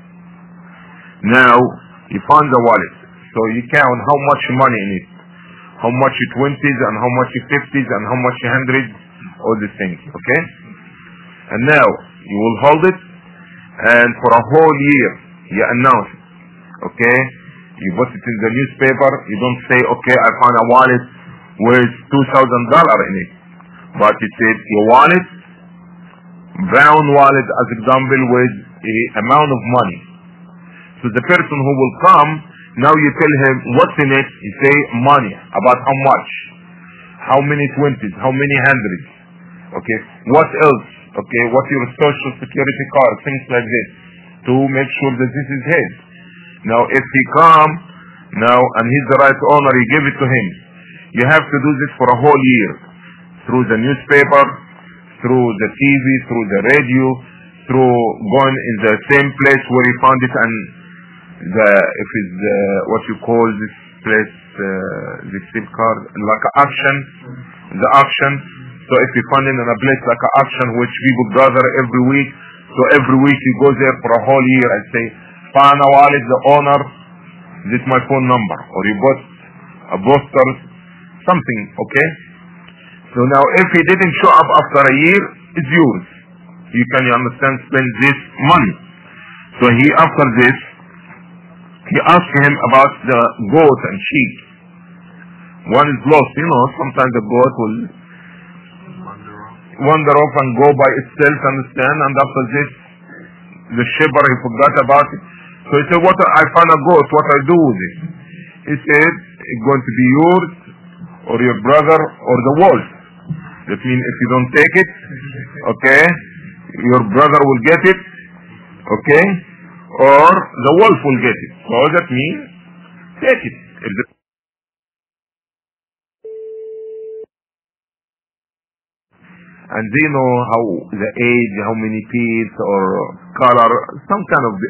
Speaker 1: Now you find the wallet. So you count how much money in it. How much twenties and how much fifties and how much hundreds, all these things. Okay? And now you will hold it, and for a whole year you announce it. Okay? You put it in the newspaper. You don't say, okay, I found a wallet with two thousand dollars in it. But you said your wallet, brown wallet as example, with a amount of money. So the person who will come, now you tell him what's in it. You say money, about how much, how many twenties, how many hundreds. Okay, what else? Okay, what's your social security card, things like this, to make sure that this is his. Now if he come now and he's the right owner, you give it to him. You have to do this for a whole year, through the newspaper, through the T V, through the radio, through going in the same place where you found it, and the if it's uh, what you call this place, uh, the SIM card, like an auction, the auction. So if you find it in a place like an auction which people gather every week, so every week you go there for a whole year and say, Fana Walid, the owner, this is my phone number, or you bought a poster, something, okay? So now if he didn't show up after a year, it's yours. You can, you understand, spend this money. So he, after this, he asked him about the goat and sheep. One is lost, you know, sometimes the goat will wander off and go by itself, understand, and after this, the shepherd, he forgot about it. So he said, what, I found a goat, what I do with it? He said, it's going to be yours, or your brother, or the wolf. That means if you don't take it, okay, your brother will get it, okay, or the wolf will get it. So that means, take it. If the and they know how the age, how many feet or color, some kind of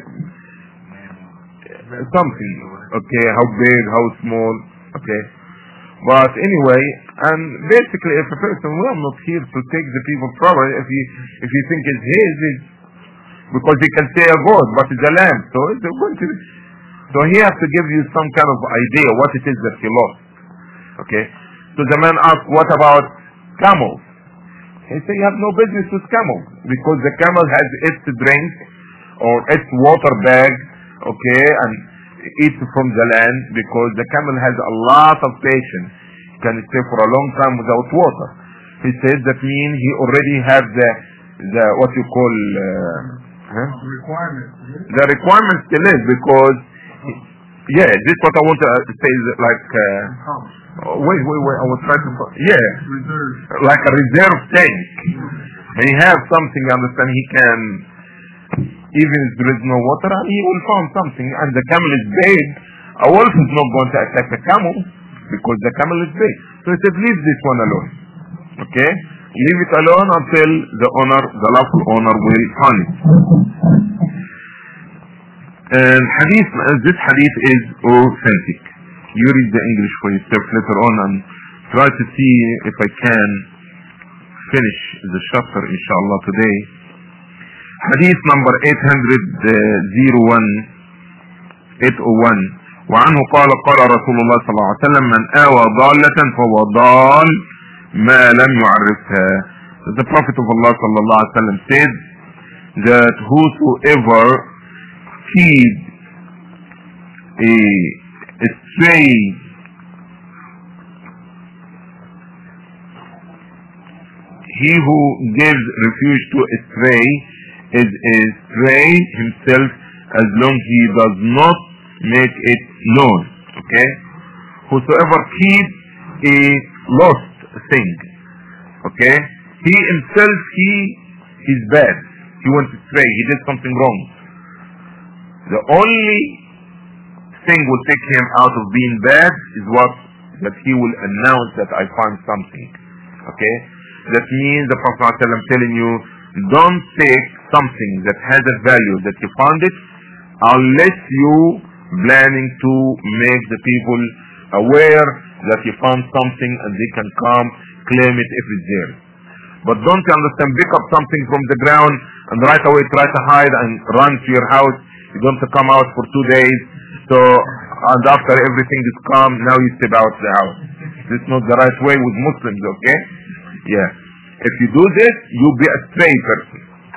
Speaker 1: something, okay, how big, how small, okay. But anyway, and basically if a person, well, I'm not here to take the people's property. If you if you think it's his, it's because he can say a goat, but it's a lamb, so it's going to. So he has to give you some kind of idea what it is that he lost. Okay. So the man asked, what about camels? He said, you have no business with camels because the camel has its drink or its water bag, okay, and eats from the land because the camel has a lot of patience. He can stay for a long time without water. He said that means he already has the the what you call uh, huh?
Speaker 2: requirements.
Speaker 1: The requirements still is because yeah, this is what I want to say is like. Uh, Oh, wait, wait, wait, I was trying to, yeah,
Speaker 2: reserve.
Speaker 1: Like a reserve tank. He has something, understand, he can, even if there is no water, he will find something, and the camel is big, a wolf is not going to attack the camel, because the camel is big. So he said, leave this one alone, okay? Leave it alone until the owner, the lawful owner will find it. And hadith, this hadith is authentic. You read the English for yourself later on and try to see if I can finish the chapter inshallah today. Hadith number eight oh one eight oh one وعنه قال قال رسول الله صلى الله عليه وسلم من آوى ضالة فهو ضال ما لم يعرفها. The Prophet of Allah صلى الله عليه وسلم said that whosoever feed a stray he who gives refuge to a stray is a stray himself as long as he does not make it known. Okay, whosoever keeps a lost thing, okay, he himself he is bad, he went astray, he did something wrong. The only thing will take him out of being bad is what? That he will announce that I found something. Okay? That means the Prophet ﷺ telling you, don't take something that has a value that you found it unless you planning to make the people aware that you found something and they can come claim it if it's there. But don't you understand, pick up something from the ground and right away try to hide and run to your house. You don't come out for two days. So, and after everything is calm, now you step out the house. This is not the right way with Muslims, okay? Yeah. If you do this, you'll be a stray person.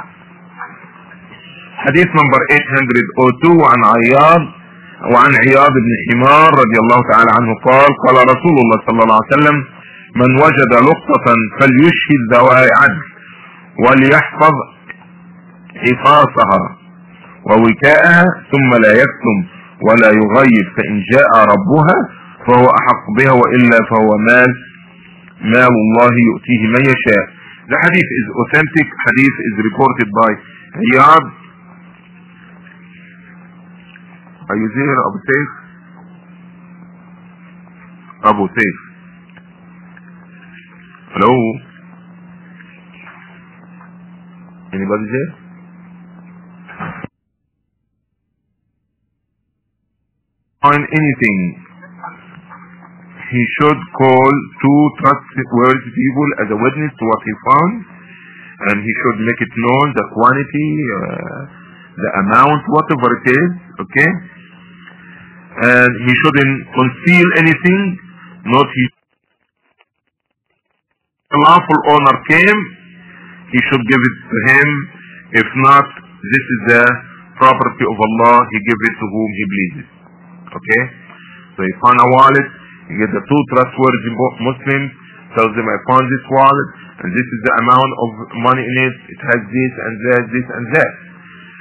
Speaker 1: Hadith number eight oh two عن عياض وعن عياض بن حمار رضي الله تعالى عنه قال قال رسول الله صلى الله عليه وسلم من وجد لقطة فليشهد ذوي عدل وليحفظ حفاظها ووكاءها ثم لا يكتم ولا يغيب فإن جاء ربها فهو أحق بها وإلا فهو مال مال الله يؤتيه من يشاء. The hadith is authentic. Hadith is reported by Iyad. Are you there, Abu Saif? Abu Saif. Hello? Anybody there? Find anything, he should call two trustworthy people as a witness to what he found, and he should make it known the quantity, uh, the amount, whatever it is, okay? And he shouldn't conceal anything, not he. The lawful owner came, he should give it to him. If not, this is the property of Allah, he give it to whom he pleases. Okay, so he found a wallet, you get the two trustworthy Muslims, tells them I found this wallet, and this is the amount of money in it, it has this and that, this and that.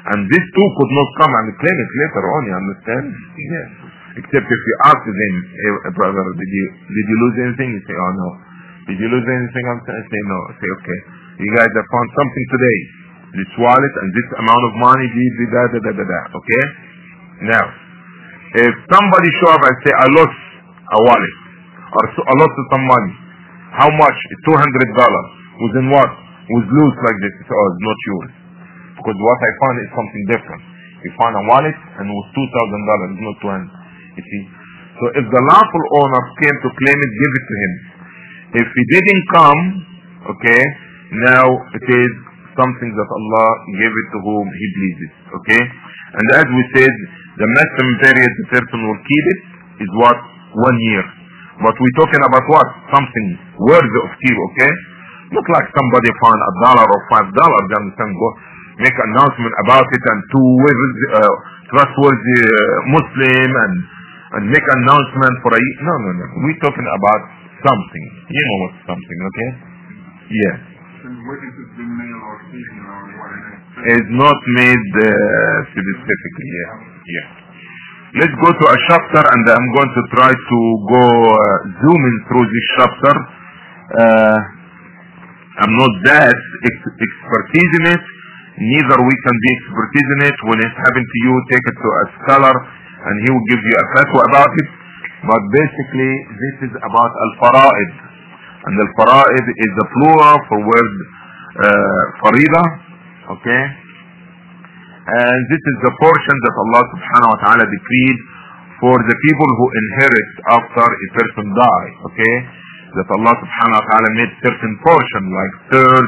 Speaker 1: And these two could not come and claim it later on, you understand? Yes. Except if you ask them, hey, brother, did you did you lose anything? You say, oh no. Did you lose anything? I say, no. I say, okay. You guys have found something today. This wallet and this amount of money, da da da da da da. Okay? Now, if somebody show up and say, I lost a wallet, or I lost some money, how much? two hundred dollars. Within what? Was loose like this. It's, oh, it's not yours. Because what I found is something different. You found a wallet and it was two thousand dollars, it's not two hundred. You see? So if the lawful owner came to claim it, give it to him. If he didn't come, okay, now it is something that Allah gave it to whom He pleases, okay? And as we said, the maximum period the person will keep it is what? One year. But we're talking about what? Something worthy of keep, okay? Not like somebody found a dollar or five dollars, you understand? Go make an announcement about it and to uh, trustworthy uh, Muslim and and make an announcement for a year. No, no, no. We're talking about something. You know what's something, okay? Yes.
Speaker 2: Witnesses been made or speaking or what?
Speaker 1: It's not made uh, specifically, yeah. Yeah. Let's go to a chapter and I'm going to try to go uh, zooming through this chapter. Uh, I'm not that ex- expertise in it. Neither we can be expertise in it. When it's happened to you, take it to a scholar and he will give you a fatwa about it. But basically, this is about al-fara'id. And al-fara'id is the plural for word uh, farida. Okay? And this is the portion that Allah subhanahu wa ta'ala decreed for the people who inherit after a person die. Okay? That Allah subhanahu wa ta'ala made certain portion like third,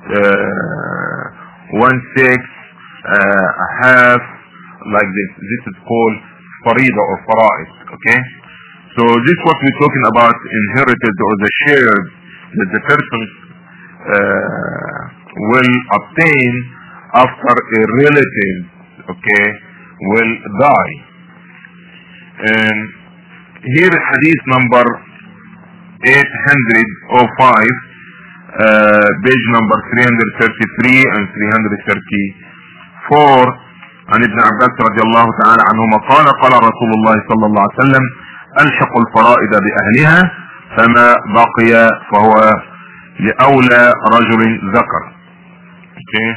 Speaker 1: uh, one sixth, uh, a half, like this. This is called farida or fara'id. Okay? So this is what we're talking about, inherited or the shares that the person uh, will obtain after a relative, okay, will die. And here hadith number eight hundred five, uh, page number three hundred thirty-three and three hundred thirty-four, عن ابن عباس رضي الله تعالى عنهما قال قال رسول الله صلى الله عليه وسلم ألحق الفرائض بأهلها فما بقي فهو لأولى رجل ذكر. Okay.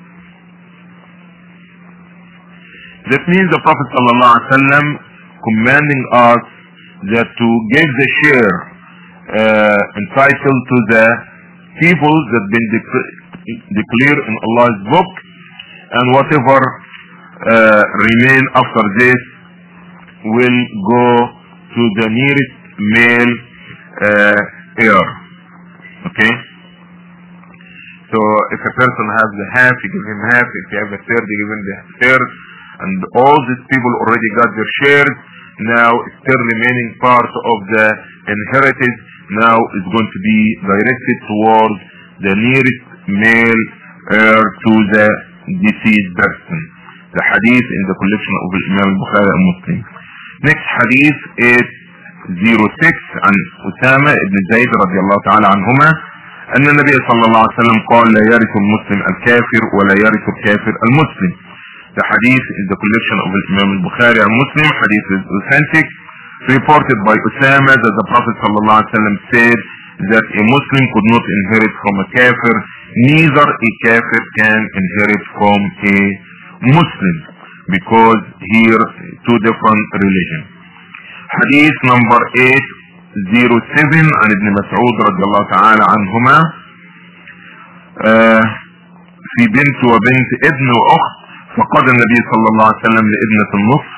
Speaker 1: That means the Prophet sallallahu alaihi wasallam commanding us that to give the share uh, entitled to the people that been de- declared in Allah's book, and whatever uh, remain after this will go to the nearest male uh, heir. Okay? So if a person has the half, you give him half. If you have a third, you give him the third. And all these people already got their shares. Now still remaining part of the inheritance now is going to be directed towards the nearest male heir to the deceased person. The hadith in the collection of Imam Bukhari and Muslim. Next hadith is zero six عن أسامة بن زيد رضي الله تعالى عنهما أن النبي صلى الله عليه وسلم قال لا يرث المسلم الكافر ولا يرث الكافر المسلم. The hadith in the collection of Imam Bukhari and Muslim. Hadith is authentic, reported by Usama that the Prophet صلى الله عليه وسلم said that a Muslim could not inherit from a kafir, neither a kafir can inherit from a Muslim, because here two different religions. حديث number eight oh seven عن ابن مسعود رضي الله تعالى عنهما في بنت وبنت ابن واخت فقد النبي صلى الله عليه وسلم لابنة النصف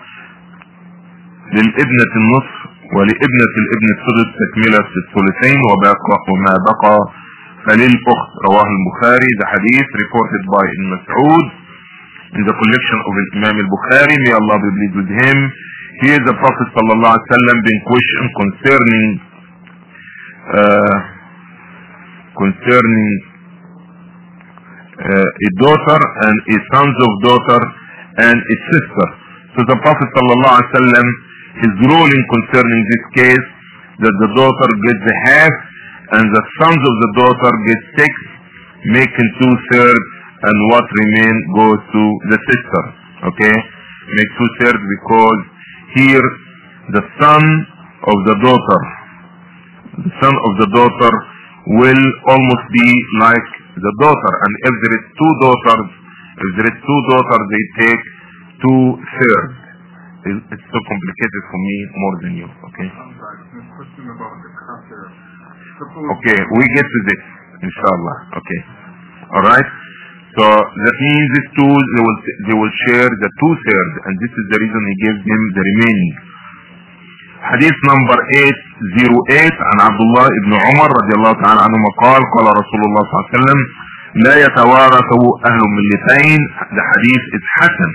Speaker 1: للابنة النصف ولابنة الابن السدس تكملة الثلثين وباقى وما بقى فللأخت. رواه البخاري. The hadith reported by Ibn Mas'ud in the collection of Imam al-Bukhari. May Allah be pleased with him. Here the Prophet sallallahu alaihi wasallam being questioned concerning uh, concerning uh, a daughter and a sons of daughter and a sister. So the Prophet sallallahu alaihi wasallam, his ruling concerning this case, that the daughter gets the half and the sons of the daughter get six, making two thirds, and what remain goes to the sister. Okay, make two thirds because here the son of the daughter, the son of the daughter will almost be like the daughter, and if there is two daughters, if there is two daughters, they take two thirds. It's so complicated for me more than you. Okay.
Speaker 2: I'm sorry. This question about the kafir.
Speaker 1: Okay, we get to this, inshallah. Okay. All right. So that means these two they will they will share the two thirds, and this is the reason he gave them the remaining. Hadith number eight oh eight عن عبد الله بن عمر رضي الله تعالى عنهما قال قال رسول الله صلى الله عليه وسلم لا يتوارث أهل ملتين. The hadith is Hasan.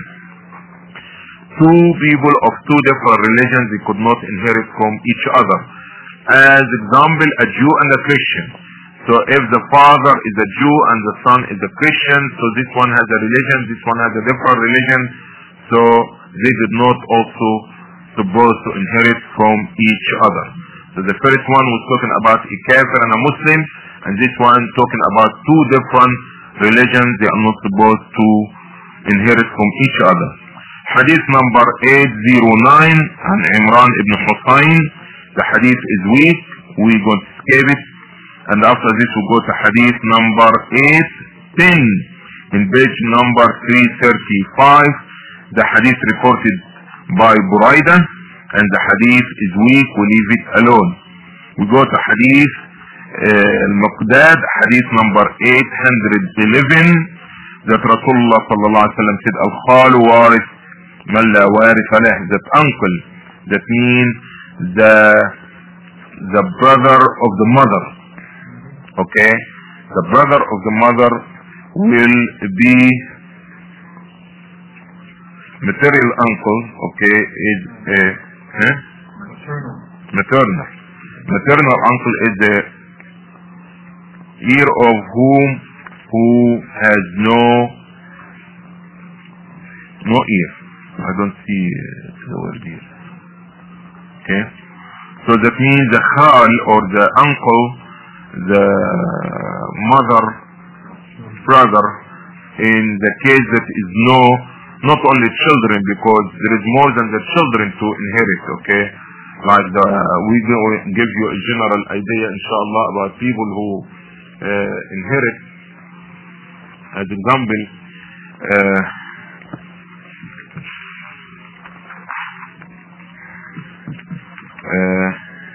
Speaker 1: Two people of two different religions, they could not inherit from each other. As example, a Jew and a Christian. So if the father is a Jew and the son is a Christian, so this one has a religion, this one has a different religion, so they did not also supposed to inherit from each other. So the first one was talking about a kafir and a Muslim, and this one talking about two different religions, they are not supposed to inherit from each other. Hadith number eight oh nine عن Imran ibn Husayn. The hadith is weak, we going to skip it, and after this we go to hadith number eight ten in page number three thirty-five. The hadith reported by Buraida, and the hadith is weak, we leave it alone. We go to hadith uh, al-Muqdad, hadith number eight eleven, that Rasulullah sallallahu alaihi wasallam said al-Khalu warith man la warith lah, that uncle, that means the the brother of the mother. Okay, the brother of the mother will be material uncle. Okay, is a eh?
Speaker 2: maternal.
Speaker 1: maternal maternal uncle is the ear of whom who has no no ear. I don't see the word here. Okay, so that means the khal or the uncle, the mother brother, in the case that is no, not only children, because there is more than the children to inherit. Okay, like the uh, we will give you a general idea inshallah about people who uh, inherit. As example, uh, uh,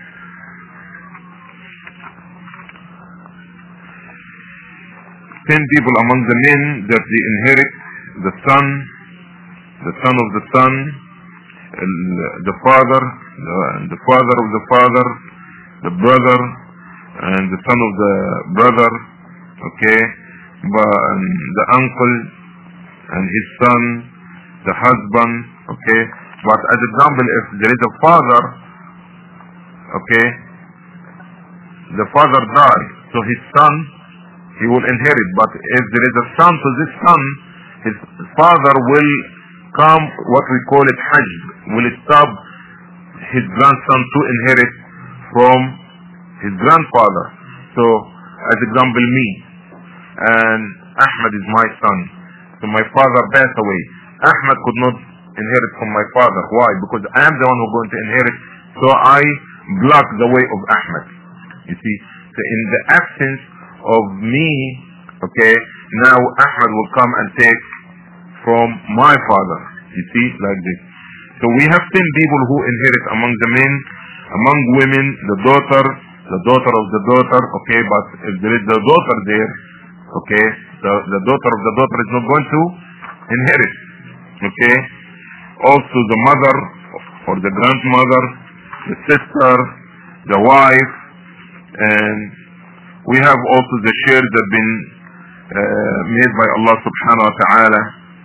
Speaker 1: ten people among the men that they inherit: the son, the son of the son, the father, the, the father of the father, the brother, and the son of the brother. Okay, but the uncle and his son, the husband. Okay, but as example, if there is a father, okay, the father died, so his son, he will inherit. But if there is a son to this son, his father will come, what we call it hajj, will stop his grandson to inherit from his grandfather. So as example, me and Ahmed is my son, so my father passed away. Ahmed could not inherit from my father. Why? Because I am the one who is going to inherit, so I block the way of Ahmed. You see, so in the absence of me, okay, now Ahmed will come and take from my father. You see, like this. So we have ten people who inherit among the men, among women, the daughter, the daughter of the daughter. Okay, but if there is the daughter there, okay, the, the daughter of the daughter is not going to inherit. Okay, also the mother or the grandmother, the sister, the wife, and we have also the shares that have been uh, made by Allah subhanahu wa ta'ala,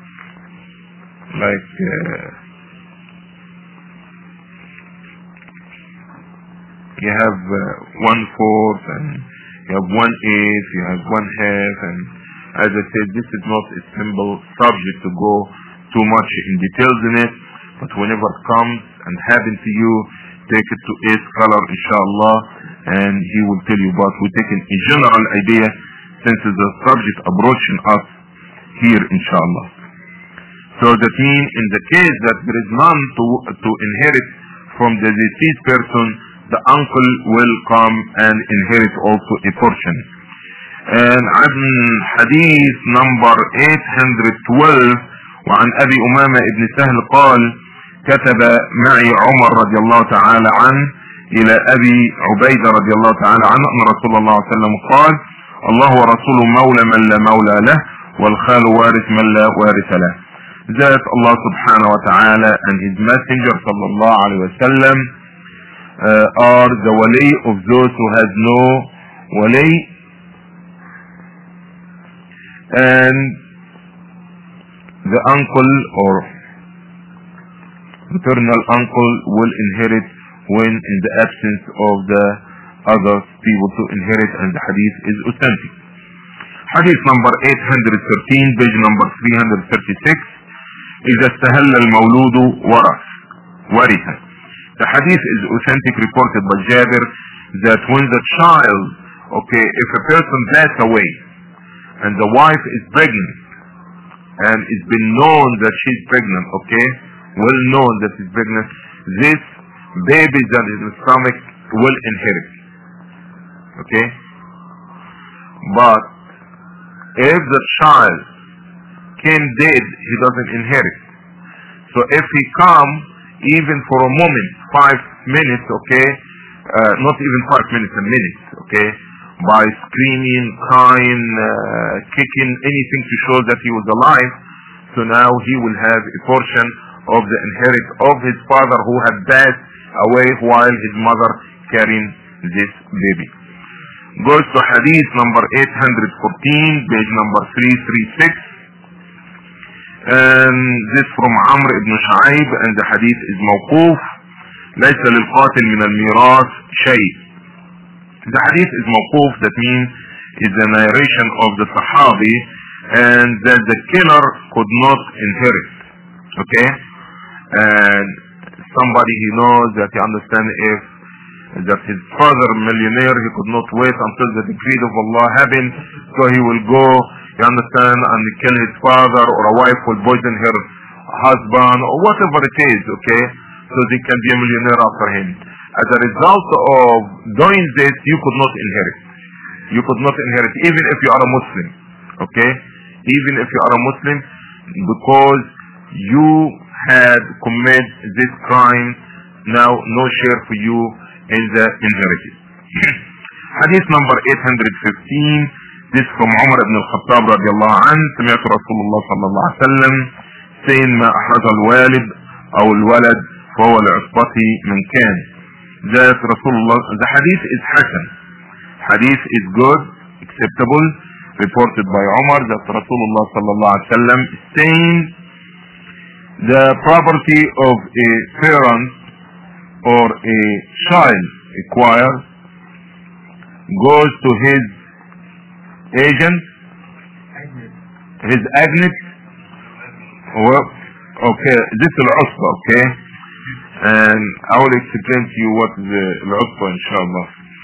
Speaker 1: like uh, you have uh, one fourth, and you have one eighth, you have one half, and as I said, this is not a simple subject to go too much in details in it, but whenever it comes and happens to you, take it to a scholar inshallah, and he will tell you. But we take a general idea, since the subject approaching us here inshallah. So that means in the case that there is none to, to inherit from the deceased person, the uncle will come and inherit also a portion. And عن حديث number eight hundred twelve وعن أبي أمامة ابن سهل قال كتب معي عمر رضي الله تعالى عنه إلى أبي عبيدة رضي الله تعالى عنه أن رسول الله صلى الله عليه وسلم قال الله ورسوله مولى من لا مولى له والخال وارث من لا وارث له. That Allah subhanahu wa ta'ala and his messenger sallallahu alayhi wa sallam uh, are the wali of those who has no wali, and the uncle or maternal uncle will inherit when in the absence of the other people to inherit, and the hadith is authentic. Hadith number eight hundred thirteen, page number three hundred thirty-six. إذا استهل المولود ورث ورث. The hadith is authentic, reported by Jabir, that when the child, okay, if a person passed away and the wife is pregnant and it's been known that she's pregnant, okay, well known that she's pregnant, this baby that is in the stomach will inherit, okay. But if the child came dead, he doesn't inherit. So if he come even for a moment, five minutes, okay, uh, not even five minutes, a minute, okay, by screaming, crying, uh, kicking, anything to show that he was alive, so now he will have a portion of the inheritance of his father who had passed away while his mother carrying this baby. Goes to hadith number eight hundred fourteen, page number three thirty-six. And this from Amr ibn Shu'aib, and the hadith is mawquf. ليس للقاتل من الميراث شيء. The hadith is mawquf, that means is the narration of the Sahabi, and that the killer could not inherit. Okay? And somebody he knows that he understands if that his father millionaire, he could not wait until the decree of Allah happened, so he will go, you understand, and kill his father, or a wife will poison her husband, or whatever it is, okay, so they can be a millionaire after him. As a result of doing this, you could not inherit. You could not inherit, even if you are a Muslim, okay, even if you are a Muslim, because you had committed this crime, now no share for you in the inheritance. Hadith number eight hundred fifteen. This from Umar ibn al-Khattab radiallahu anhu. سمعت رسول الله صلى الله عليه وسلم saying ما أحرز الوالد أو الولد فهو لعصبته من كان. That Rasulullah, the hadith is hasan. Hadith is good, acceptable, reported by Umar, that Rasulullah صلى الله عليه وسلم saying the property of a parent or a child acquire goes to his agent, his agent, well, okay, this is al-usba, okay, and I will explain to you what is al-usba inshallah.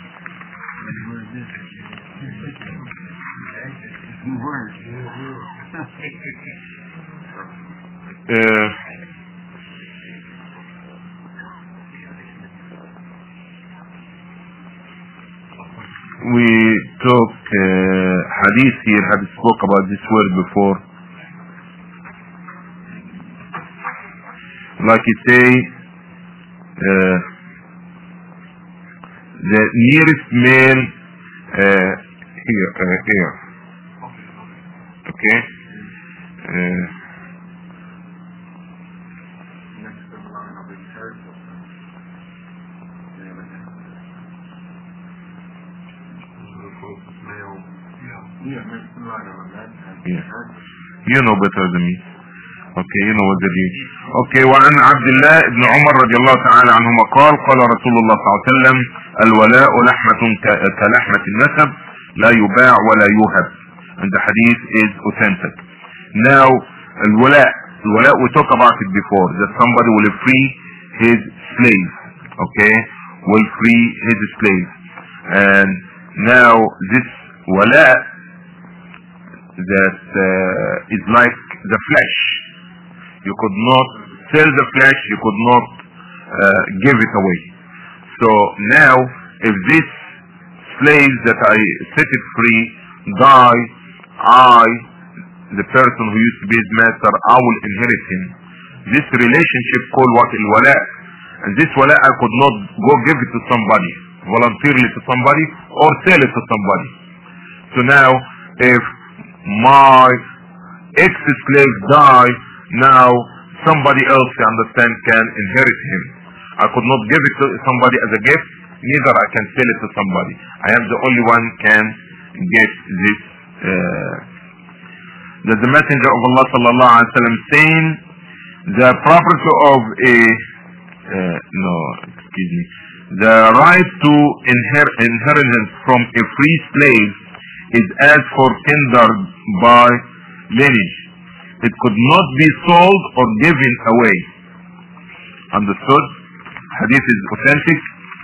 Speaker 1: Uh, we took uh, hadith here, had spoke about this word before. Like you say, uh, the nearest male uh, here, uh, here. Okay. Uh,
Speaker 2: Yeah, next in line on that.
Speaker 1: Yeah. You know better than me. Okay, you know what the deal. Okay, وعن عبد الله بن عمر رضي الله تعالى عنهما قال قال رسول الله صلى الله عليه وسلم الولاء لحمة كلحمة النسب لا يباع ولا يوهب. And the hadith is authentic. Now, الولاء, الولاء we talked about it before, that somebody will free his slave. Okay, will free his slave. And now this walaء that uh, is like the flesh. You could not sell the flesh, you could not uh, give it away. So now, if this slave that I set it free die, I, the person who used to be his master, I will inherit him. This relationship called what? Al-wala. And this wala I could not go give it to somebody, voluntarily to somebody, or sell it to somebody. So now, if my ex-slave die, now somebody else, you understand, can inherit him. I could not give it to somebody as a gift, neither I can sell it to somebody. I am the only one can get this. Uh, that the Messenger of Allah sallallahu alaihi wasallam saying, the property of a uh, no, excuse me, the right to inher inheritance from a free slave is as for tendered by lineage. It could not be sold or given away. Understood? Hadith is authentic.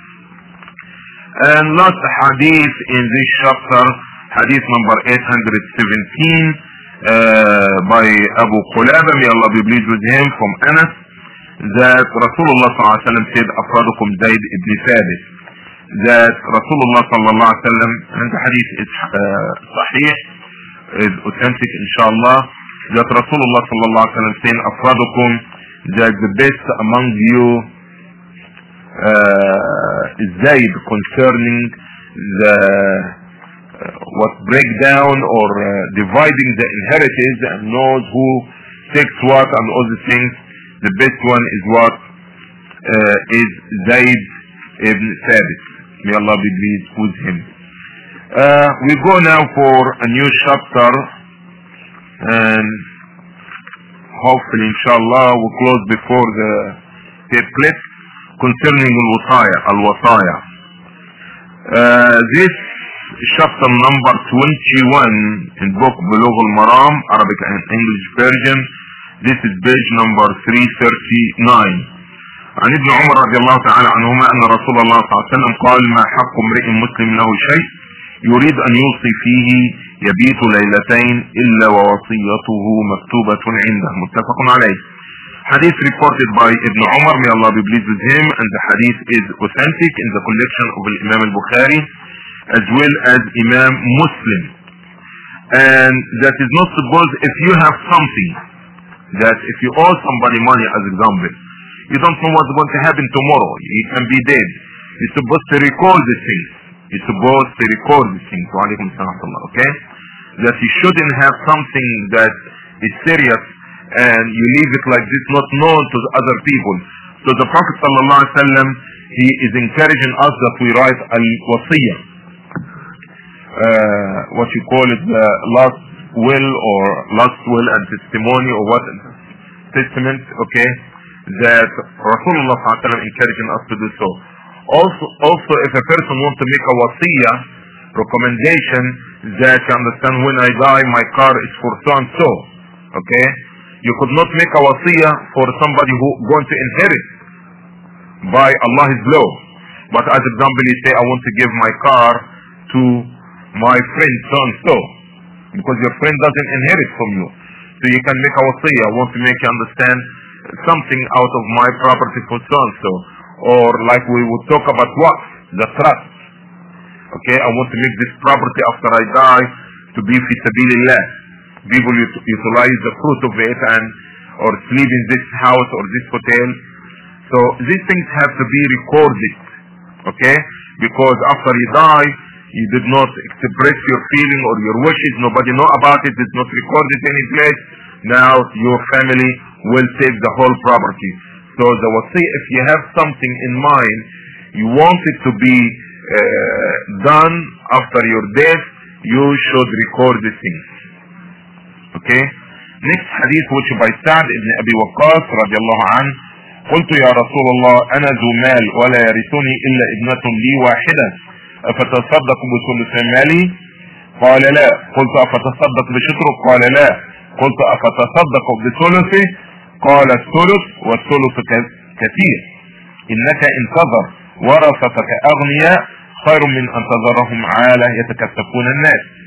Speaker 1: And last hadith in this chapter, hadith number eight hundred seventeen, uh, by Abu Qulaba, may Allah be pleased with him, from Anas, that Rasulullah sallallahu alaihi wasallam said, Afradukum Zayd ibn Thabit. That Rasulullah sallallahu alaihi wasallam, and the hadith is uh, sahih, is authentic inshallah, that Rasulullah sallallahu alaihi wasallam saying, Afradukum, that the best among you uh, is Zayd, concerning the uh, what breakdown or uh, dividing the inheritance and knows who takes what and all the things. The best one is what uh, is Zayd ibn Thabit. May Allah be pleased with him. Uh, we go now for a new chapter, and hopefully inshallah we'll close before the tape clip, concerning al-wasaya. Al-wasaya. Uh, this chapter number twenty-one in book Bulugh al-Maram, Arabic and English version. This is page number three thirty-nine. عن ابن عمر رضي الله تعالى عنهما أن رسول الله صلى الله عليه وسلم قال ما حق امرئ مسلم له شيء يريد أن يوصي فيه يبيت ليلتين إلا ووصيته مكتوبة عنده. متفق عليه. Hadith reported by Ibn Umar, may Allah be pleased with him, and the hadith is authentic in the collection of Imam al-Bukhari as well as Imam Muslim. And that is not supposed, if you have something, that if you owe somebody money, as example, you don't know what's going to happen tomorrow, you can be dead, you're supposed to record these things. You're supposed to record these things. Wa alaikum salam, okay? That you shouldn't have something that is serious and you leave it like this, not known to the other people. So the Prophet sallallahu alaihi wasallam, he is encouraging us that we write al-wasiyah, uh, what you call it, the last will or last will and testimony or what, testament, okay? That Rasulullah sallallahu alaihi wasallam encouraging us to do so. Also, also if a person wants to make a wasiyah, recommendation that you understand, when I die my car is for so and so, okay? You could not make a wasiyah for somebody who going to inherit by Allah's law. But as example, you say, I want to give my car to my friend so and so, because your friend doesn't inherit from you. So you can make a wasiyah. I want to make you understand something out of my property for so and so. Or like we would talk about what? The trust. Okay, I want to make this property after I die to be fi sabilillah. People utilize the fruit of it and or sleep in this house or this hotel. So these things have to be recorded. Okay? Because after you die, you did not express your feeling or your wishes, nobody know about it, it's not recorded any place. Now your family will take the whole property. So the wasi, if you have something in mind, you want it to be uh, done after your death, you should record the things. Okay? Next hadith, which by Sa'd ibn Abi Waqqas radiallahu anhu, قلت يا رسول الله أنا ذو مال ولا يرثني إلا ابنة لي واحدة أفتصدق بثلث مالي؟ قال لا. قلت أفتصدق بشطره؟ قال لا. قلت أفتصدق بثلثه؟ قال الثلث والثلث كثير إنك إن تذر ورثتك أغنياء خير من أن تذرهم عالة يتكففون الناس.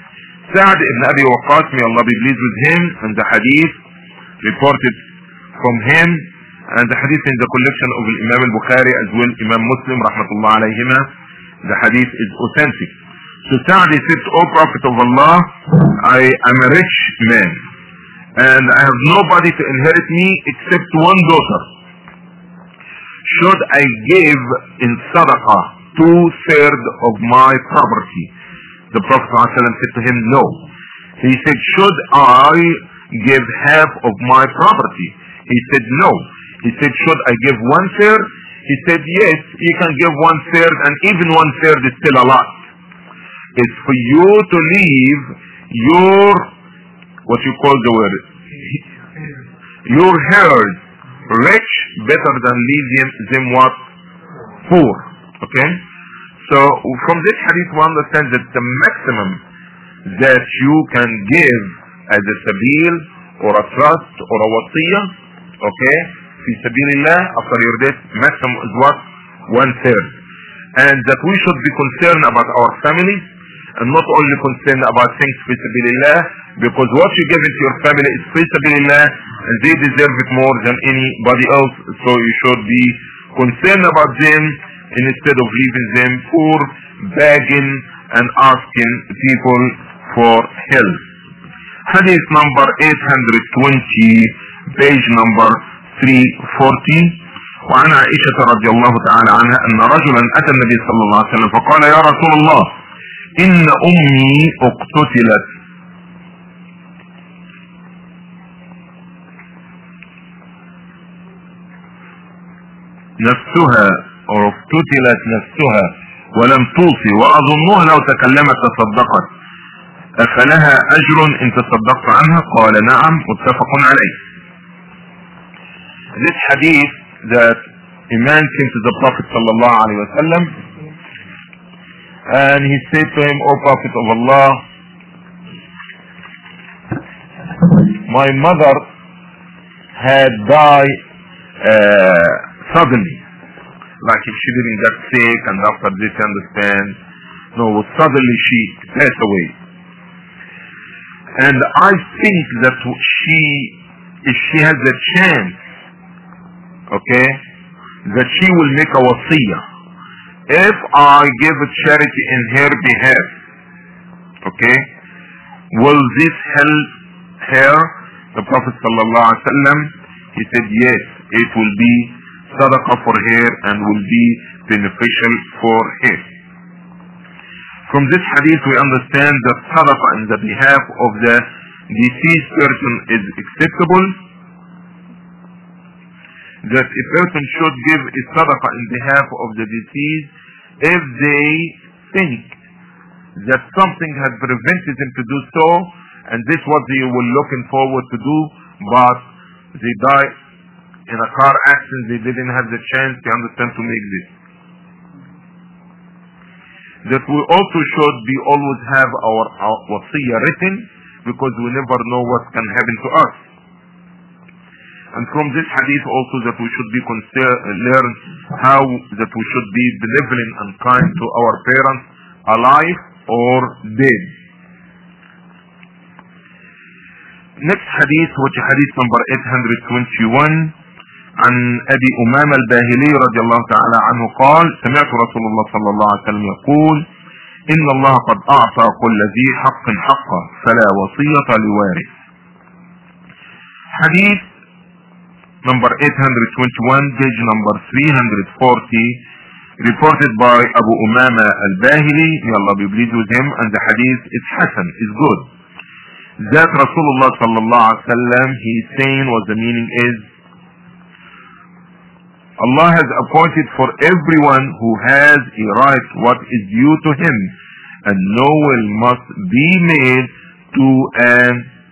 Speaker 1: Sa'd ibn Abi Waqqas, may Allah be pleased with him, and the hadith reported from him, and the hadith in the collection of Imam al-Bukhari as well Imam Muslim rahmatullah alayhima, the hadith is authentic. So Sa'd said, O Prophet of Allah, I am a rich man and I have nobody to inherit me except one daughter. Should I give in sadaqah two-thirds of my property? The Prophet ﷺ said to him, no. He said, should I give half of my property? He said, no. He said, should I give one-third? He said, yes, you can give one-third, and even one-third is still a lot. It's for you to leave your, what you call the word, your heirs rich better than leave them, them what? Poor. Okay? So from this hadith we understand that the maximum that you can give as a sabil or a trust or a wasiyah, okay, fi sabilillah, after your death, maximum is what? One third. And that we should be concerned about our families and not only concerned about things fi sabilillah, because what you give into your family is fi sabilillah and they deserve it more than anybody else. So you should be concerned about them instead of leaving them poor, begging and asking people for help. Hadith number eight hundred twenty, page number three forty. وعن عائشة رضي الله تعالى عنها أن رجلا أتى النبي صلى الله عليه وسلم فقال يا رسول الله إن أمي اقتتلت نفسها أو اقتتلت نفسها ولم توصي وأظنها لو تكلمت تصدقت أفلها أجر إن تصدقت عنها؟ قال نعم، متفق عليه. This hadith that a man came to the Prophet sallallahu alaihi wasallam and he said to him, O Prophet of Allah, my mother had died uh, suddenly, like if she didn't get sick and after this you understand, no, suddenly she passed away. And I think that she, if she has a chance, okay, that she will make a wasiyah. If I give a charity in her behalf, okay, will this help her? The Prophet sallallahu alaihi wasallam, he said yes, it will be sadaqah for her and will be beneficial for her. From this hadith we understand that sadaqah in the behalf of the deceased person is acceptable, that a person should give a sadaqah in behalf of the deceased if they think that something had prevented them to do so and this was they were looking forward to do, but they died in a car accident, they didn't have the chance to understand to make this. That we also should be always have our, our wasiyah written, because we never know what can happen to us. And from this hadith also that we should be concerned, learn how that we should be benevolent and kind to our parents, alive or dead. Next hadith, which is hadith number eight hundred twenty-one, عن أبي أمامة الباهلي رضي الله تعالى عنه قال سمعت رسول الله صلى الله عليه وسلم يقول إن الله قد أعطى كل ذي حق حقه فلا وصية لوارث. Hadith number eight hundred twenty-one, page number three hundred forty, reported by Abu Umama al-Bahili, may Allah be pleased with him, and the hadith is Hasan, is good. That Rasulullah sallallahu alaihi wasallam, he is saying what the meaning is, Allah has appointed for everyone who has a right what is due to him, and no will must be made to an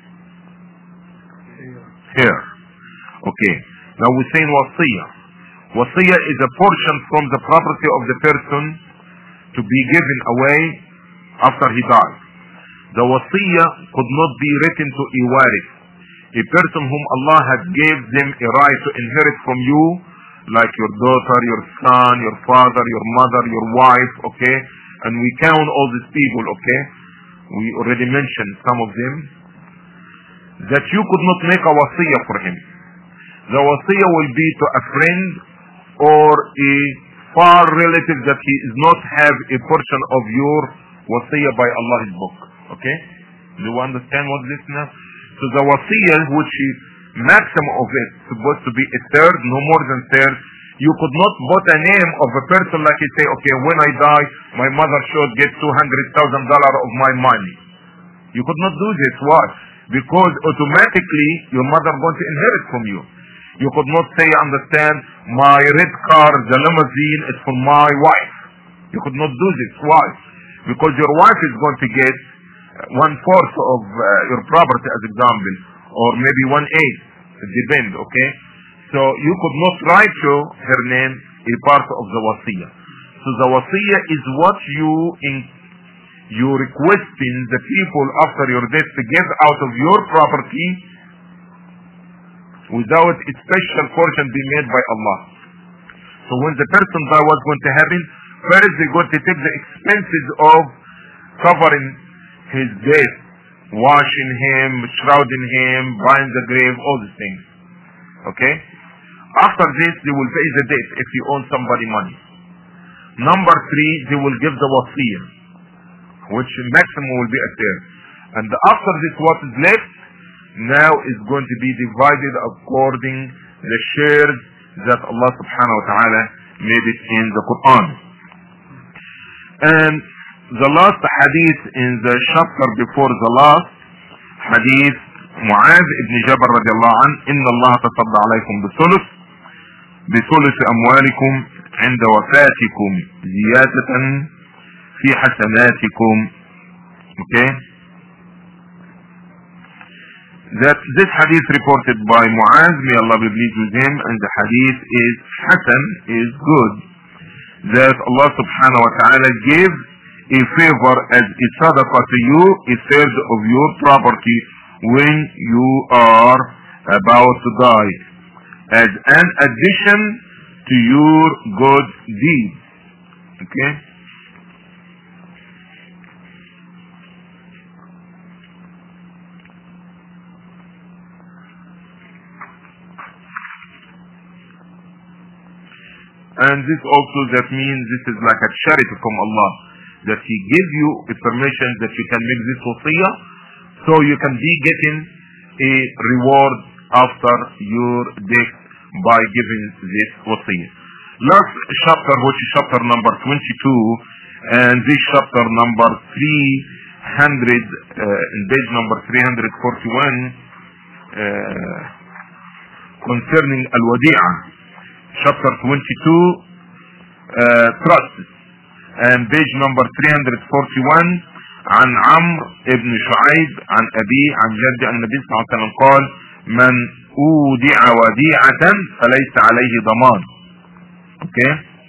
Speaker 1: heir. Okay, now we're saying wasiyah. Wasiyah is a portion from the property of the person to be given away after he dies. The wasiyah could not be written to a warith, a person whom Allah had gave them a right to inherit from you, like your daughter, your son, your father, your mother, your wife, okay? And we count all these people, okay? we already mentioned some of them, that you could not make a wasiyah for him. The wasiyah will be to a friend or a far relative that he does not have a portion of your wasiyah by Allah's book. Okay? Do you understand what this is? So the wasiyah, which is maximum of it, supposed to be a third, no more than third. You could not put a name of a person like you say, okay, when I die, my mother should get two hundred thousand dollars of my money. You could not do this. Why? Because automatically your mother going to inherit from you. You could not say, understand, my red car, the limousine, is for my wife. You could not do this. Why? Because your wife is going to get one fourth of uh, your property, as example, or maybe one eighth. It depends. Okay. So you could not write to her name a part of the wasiyah. So the wasiyah is what you in you requesting the people after your death to give out of your property without a special portion being made by Allah. So when the person died, what's going to happen? First they're going to take the expenses of covering his death, washing him, shrouding him, buying the grave, all these things. Okay? After this, they will pay the debt if you owe somebody money. Number three, they will give the wasiyah, which maximum will be a third. And after this, what is left now is going to be divided according to the shares that Allah subhanahu wa ta'ala made it in the Quran. And the last hadith in the chapter before the last hadith, معاذ ibn Jabal radiallahu anh, إن الله تصدى عليكم بثلث بثلث أموالكم عند وفاتكم زيادة في حسناتكم. Okay? That this hadith reported by Mu'az, may Allah be pleased with him, and the hadith is Hasan, is good, that Allah subhanahu wa ta'ala gave a favor as a sadaqah to you, a third of your property when you are about to die, as an addition to your good deeds. Okay? And this also, that means this is like a charity from Allah, that He gives you a permission that you can make this wasiyah, so you can be getting a reward after your death by giving this wasiyah. Last chapter, which is chapter number twenty-two, and this chapter number three hundred, uh, in page number three hundred forty-one, uh, concerning al-wadi'ah. Chapter twenty-two, uh, trust, and page number three hundred forty-one, عن عمرو ابن شعيب عن أبيه عن جد النبي صلى الله عليه وسلم قال: من أودع وديعة فليس عليه ضمان. Okay,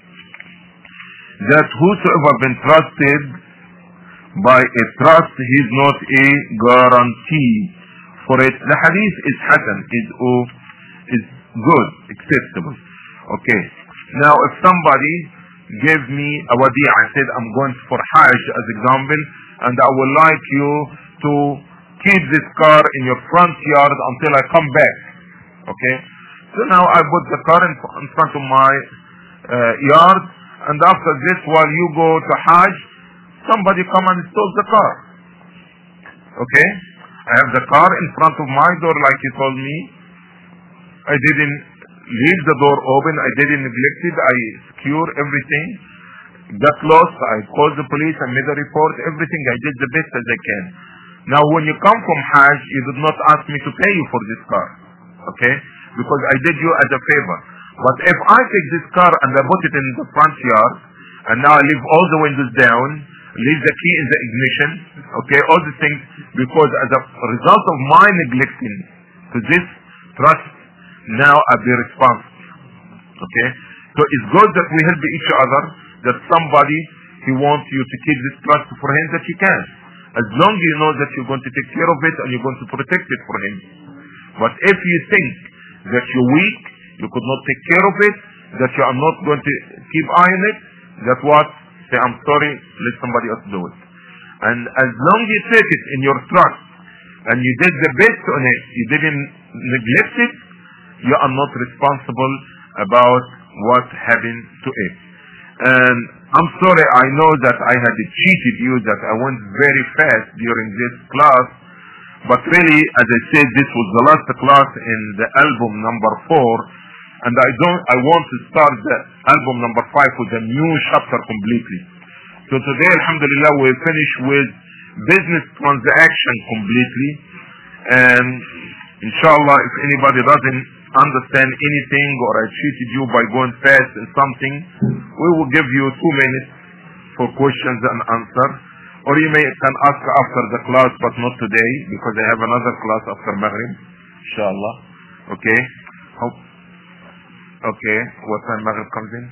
Speaker 1: that whosoever been trusted by a trust, he is not a guarantee for it. The hadith is hasan, is oh, is good, acceptable. Okay. Now, if somebody gave me a wadi'ah, I said I'm going for Hajj as example, and I would like you to keep this car in your front yard until I come back. Okay. So now I put the car in, in front of my uh, yard, and after this, while you go to Hajj, somebody come and steals the car. Okay. I have the car in front of my door, like you told me. I didn't leave the door open, I didn't neglect it, I secure everything, got lost, I called the police, I made a report, everything, I did the best as I can. Now when you come from Hajj, you did not ask me to pay you for this car, okay? Because I did you as a favor. But if I take this car and I put it in the front yard, and now I leave all the windows down, leave the key in the ignition, okay, all the things, because as a result of my neglecting to this trust, now I be responsible. Okay? So it's good that we help each other, that somebody, he wants you to keep this trust for him, that you can. As long as you know that you're going to take care of it and you're going to protect it for him. But if you think that you're weak, you could not take care of it, that you are not going to keep eye on it, that's what, say I'm sorry, let somebody else do it. And as long as you take it in your trust and you did the best on it, you didn't neglect it, you are not responsible about what happened to it. And I'm sorry, I know that I had cheated you, that I went very fast during this class, but really, as I said, this was the last class in the album number four, and I don't, I want to start the album number five with a new chapter completely. So today, alhamdulillah, we finish with business transaction completely, and inshallah, if anybody doesn't understand anything or I cheated you by going fast in something, we will give you two minutes for questions and answer, or you may can ask after the class, but not today because I have another class after Maghrib, inshallah. Okay. Hope. Okay. What time Maghrib comes in?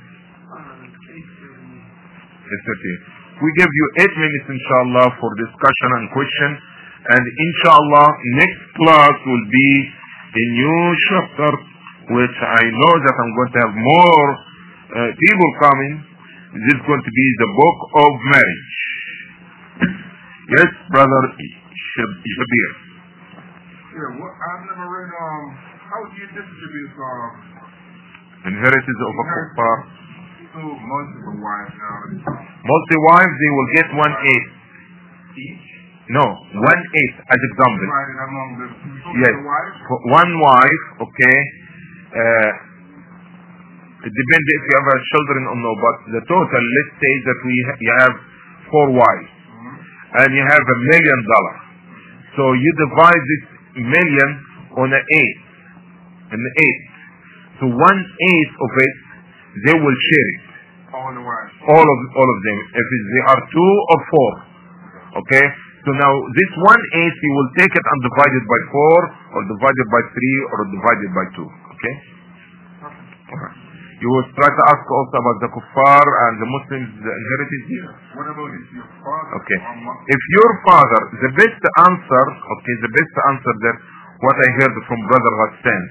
Speaker 1: It's okay. We give you eight minutes, inshallah, for discussion and question, and inshallah, next class will be a new chapter, which I know that I'm going to have more uh, people coming. This is going to be the book of marriage. Yes, brother Shabir.
Speaker 2: Yeah, what, I've never read, um, how do you distribute, um,
Speaker 1: inheritance of a kuffar?
Speaker 2: So, multiple wives now.
Speaker 1: Multi wives, they will get one eighth.
Speaker 2: Each?
Speaker 1: No, one eighth as example.
Speaker 2: Divided among the two
Speaker 1: Yes,
Speaker 2: wives?
Speaker 1: for one wife, okay. Uh, it depends if you have a children or no, but the total, let's say that we ha you have four wives, mm-hmm. and you have a million dollars. So you divide this million on an eighth, an eighth. So one eighth of it, they will share it.
Speaker 2: All the wives.
Speaker 1: All of all of them. If it, they are two or four, okay. So now this one eighth, you will take it and divide it by four, or divided by three, or divided by two. Okay. Alright. You will try to ask also about the kuffar and the Muslims, the inheritance here.
Speaker 2: What about it? Your father?
Speaker 1: Okay. If your father, the best answer, okay, the best answer that what I heard from Brother Ghassan.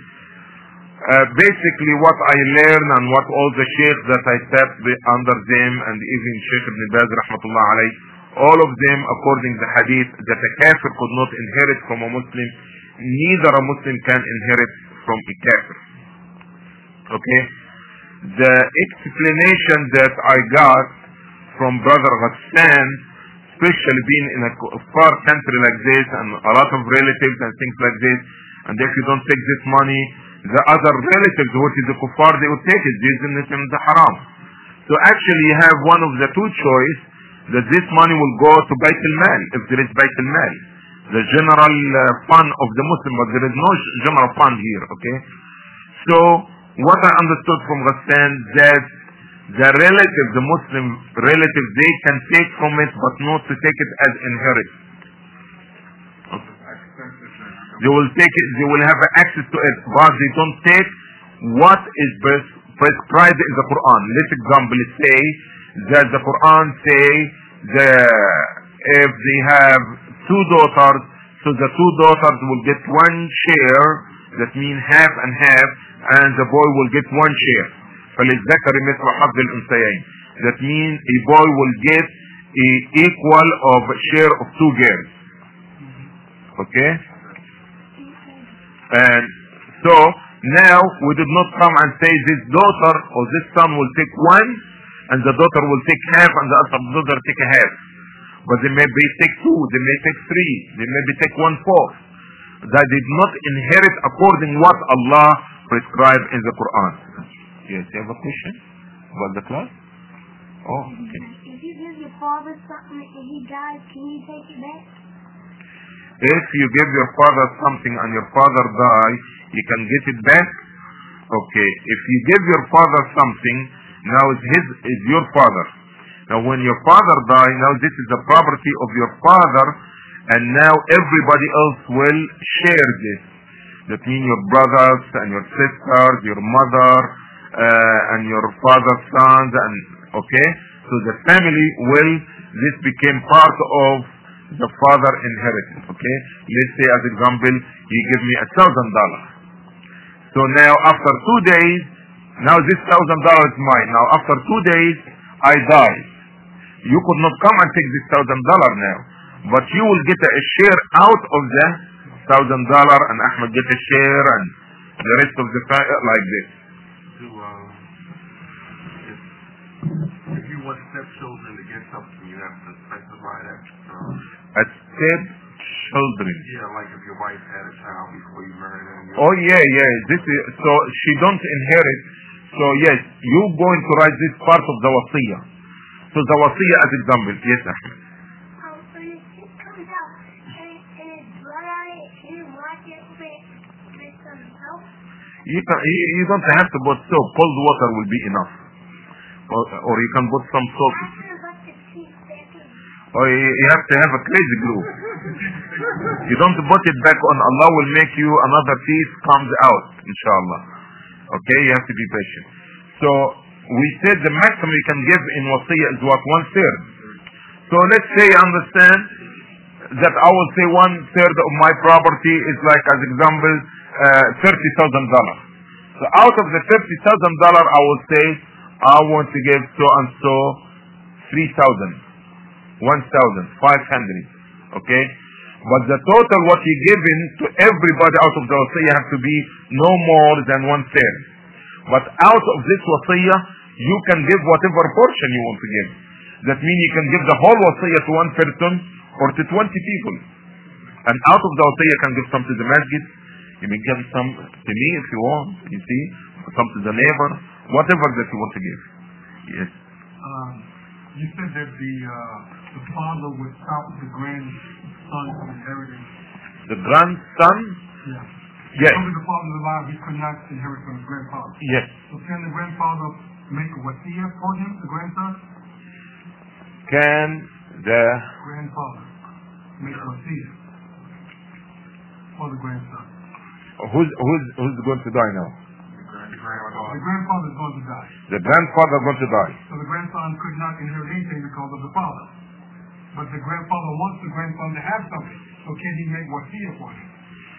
Speaker 1: Uh, basically what I learned and what all the sheikhs that I sat under them and even Sheikh Ibn Baz rahmatullah alayh, all of them according to the hadith that a kafir could not inherit from a Muslim, neither a Muslim can inherit from a kafir. Okay? The explanation that I got from Brother Ghassan, especially being in a far country like this and a lot of relatives and things like this, and if you don't take this money, the other relatives, which is the kuffar, they will take it, using it in the haram. So actually you have one of the two choice, that this money will go to Bayt al-Mal, if there is Bayt al-Mal, the general uh, fund of the Muslim, but there is no general fund here, okay? So what I understood from Ghassan, that the relative, the Muslim relative, they can take from it, but not to take it as inheritance. Okay. They will take it, they will have access to it, but they don't take what is prescribed in the Quran. Let's example, say that the Quran say the if they have two daughters, so the two daughters will get one share, that means half and half, and the boy will get one share. فَلِلذَّكَرِ مِثْلُ حَظِّ الْأُنثَيَيْنِ. That means a boy will get a equal of share of two girls. Okay? And so now we did not come and say this daughter or this son will take one, and the daughter will take half, and the other daughter take a half. But they may be take two, they may take three, they may be take one fourth. They did not inherit according what Allah prescribed in the Quran. Yes, you have a question about the class? Oh, okay.
Speaker 3: If you give your father something and he dies, can you take it back?
Speaker 1: If you give your father something and your father dies, you can get it back? Okay. If you give your father something, now it's his, is your father. Now when your father dies, now this is the property of your father, and now everybody else will share this. That means your brothers and your sisters, your mother, uh, and your father's sons, and okay? So the family will, this became part of the father inheritance, okay? Let's say as example, you give me a thousand dollars. So now after two days, now this thousand dollars is mine. Now after two days, I die. You could not come and take this thousand dollar now, but you will get a share out of the thousand dollar, and Ahmed get a share, and the rest of the family like this.
Speaker 2: To, uh, if, if you want stepchildren to get something, you have to specify that. Uh,
Speaker 1: A step children.
Speaker 2: yeah, like if your wife had a child before you married her. You
Speaker 1: Oh yeah, yeah. This is so she don't inherit. So yes, you going to write this part of the wasiyah. So the wasiyah as example. Yes, Ahmed.
Speaker 3: Oh, when it just comes out and, and it's blood on it, can you wash it with, with some soap?
Speaker 1: You can, you, you don't have to put soap. Cold water will be enough. Or, or you can put some soap.
Speaker 3: After about the teeth back in.
Speaker 1: Or you, you have to have a crazy glue. You don't put it back on. Allah will make you another piece comes out, inshallah. Okay, you have to be patient. So we said the maximum you can give in wasiyah is what? One third. So let's say understand that I will say one third of my property is like, as example, uh, thirty thousand dollars. So out of the thirty thousand dollars, I will say I want to give so and so three thousand, one thousand, five hundred. Okay. But the total what you given to everybody out of the wasiyah have to be no more than one third. But out of this wasiyah, you can give whatever portion you want to give. That means you can give the whole wasiyah to one person or to twenty people. And out of the wasiyah you can give some to the masjid. You may give some to me if you want. You see, some to the neighbor, whatever that you want to give. Yes.
Speaker 2: Um, you said that the uh, the father would stop the grandson from inheriting.
Speaker 1: The grandson.
Speaker 2: Yeah.
Speaker 1: Yes.
Speaker 2: Only the father is alive, he could not inherit from his grandfather.
Speaker 1: Yes.
Speaker 2: So can the grandfather make a wasiyah for him, the grandson?
Speaker 1: Can the
Speaker 2: Grandfather make a wasiyah for the grandson?
Speaker 1: who's who's who's going to die now?
Speaker 2: The grandfather is going to die.
Speaker 1: The grandfather going to die.
Speaker 2: So the grandson could not inherit anything because of the father. But the grandfather wants the grandson to have something. So can he make wasiyah for him?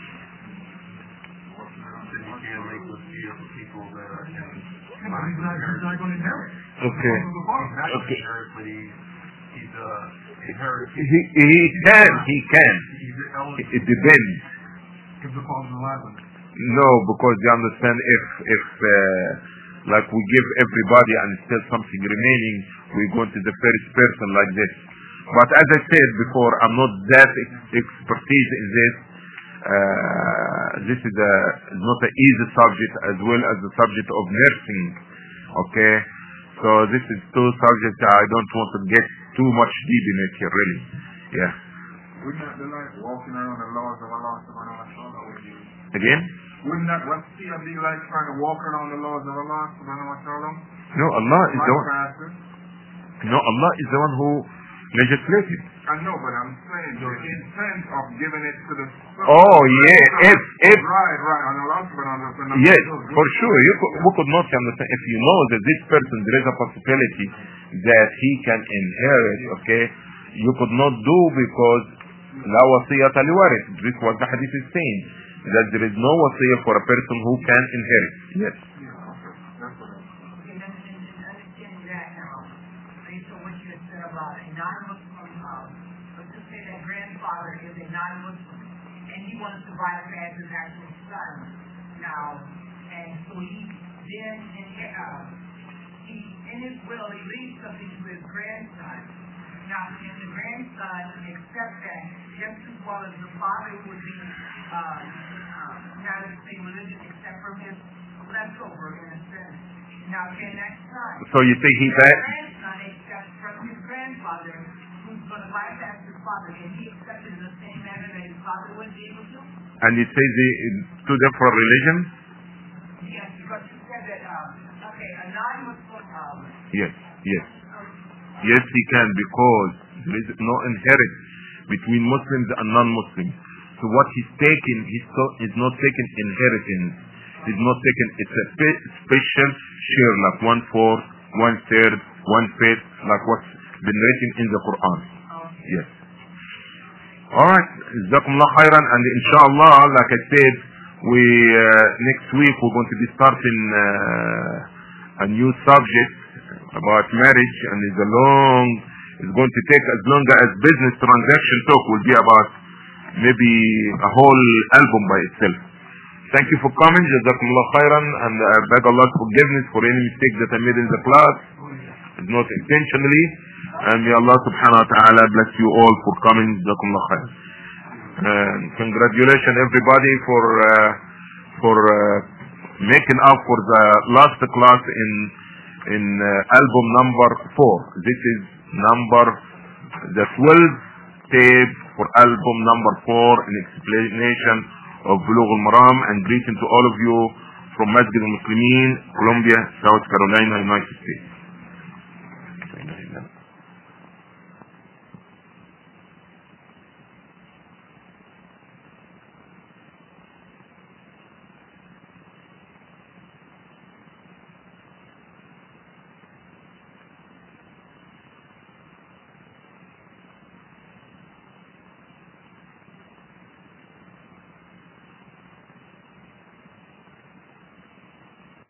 Speaker 2: He can't make wasiyah for people that are in. He's not, he's not going to inherit.
Speaker 1: Okay.
Speaker 2: He's not going to
Speaker 1: Okay.
Speaker 2: inherit, but he, he's uh, inherit.
Speaker 1: He he can he can.
Speaker 2: He's eligible
Speaker 1: It depends.
Speaker 2: if the father's alive.
Speaker 1: No, because you understand if if uh, like we give everybody and still something remaining, we go to the first person like this. But as I said before, I'm not that ex- expertise in this. Uh, this is a is not an easy subject as well as the subject of nursing. Okay, so this is two subjects I don't want to get too much deep in it here, really. Yeah.
Speaker 2: Wouldn't that be like walking around the laws of Allah subhanahu wa ta'ala with you?
Speaker 1: Again?
Speaker 2: Wouldn't that wasiyah be like trying to walk around the laws of Allah subhanahu wa ta'ala?
Speaker 1: No, Allah is the one.
Speaker 2: Pastor?
Speaker 1: No, Allah is the one who legislated.
Speaker 2: I know, but I'm saying the intent of giving it to the.
Speaker 1: Oh yeah, if if
Speaker 2: Right, right. On Allah subhanahu wa ta'ala.
Speaker 1: yes, for sure, you could, we could not understand if you know that this person there is a possibility that he can inherit. Okay, you could not do because la wasiyata liwarith. This is what the hadith is saying, that there is no wasiyah for a person who can inherit. Yes.
Speaker 4: Father is a non-Muslim, and he wants to buy him as his actual son now, and so he then in, uh, he in his will he leaves something to his grandson. Now, can the grandson accept that just as well as the father would be uh, uh, not of the same religion except from his leftover in a sense? Now, can that son?
Speaker 1: So you think he
Speaker 4: can
Speaker 1: that?
Speaker 4: The grandson accept from his grandfather, who's going to bypass his father, and he accepted in the same manner that his father would be able to?
Speaker 1: And you say the two different religions?
Speaker 4: Yes, because you said that, uh, okay, a non-Muslim. Um,
Speaker 1: Yes, yes. Yes, he can, because there is no inheritance between Muslims and non-Muslims. So what he's taking, he's so, is not taking inheritance. He's not taking, it's a spe- special share, like one fourth, one third, one fifth, like what's been written in the Quran. Yes. Alright, Jazakumullah khairan, and inshallah, like I said, we, uh, next week we're going to be starting uh, a new subject about marriage, and it's a long is going to take as long as business transaction talk will be about maybe a whole album by itself. Thank you for coming. Jazakumullah khairan, and I beg Allah's forgiveness for any mistake that I made in the class. It's not intentionally. And may Allah subhanahu wa ta'ala bless you all for coming. Jazakumullah khairan. And congratulations everybody for uh, for uh, making up for the last class in in uh, album number four. This is number the twelfth tape for album number four, an explanation of Bulugh al-Maram, and greeting to all of you from Masjid al-Muslimin, Columbia, South Carolina, United States.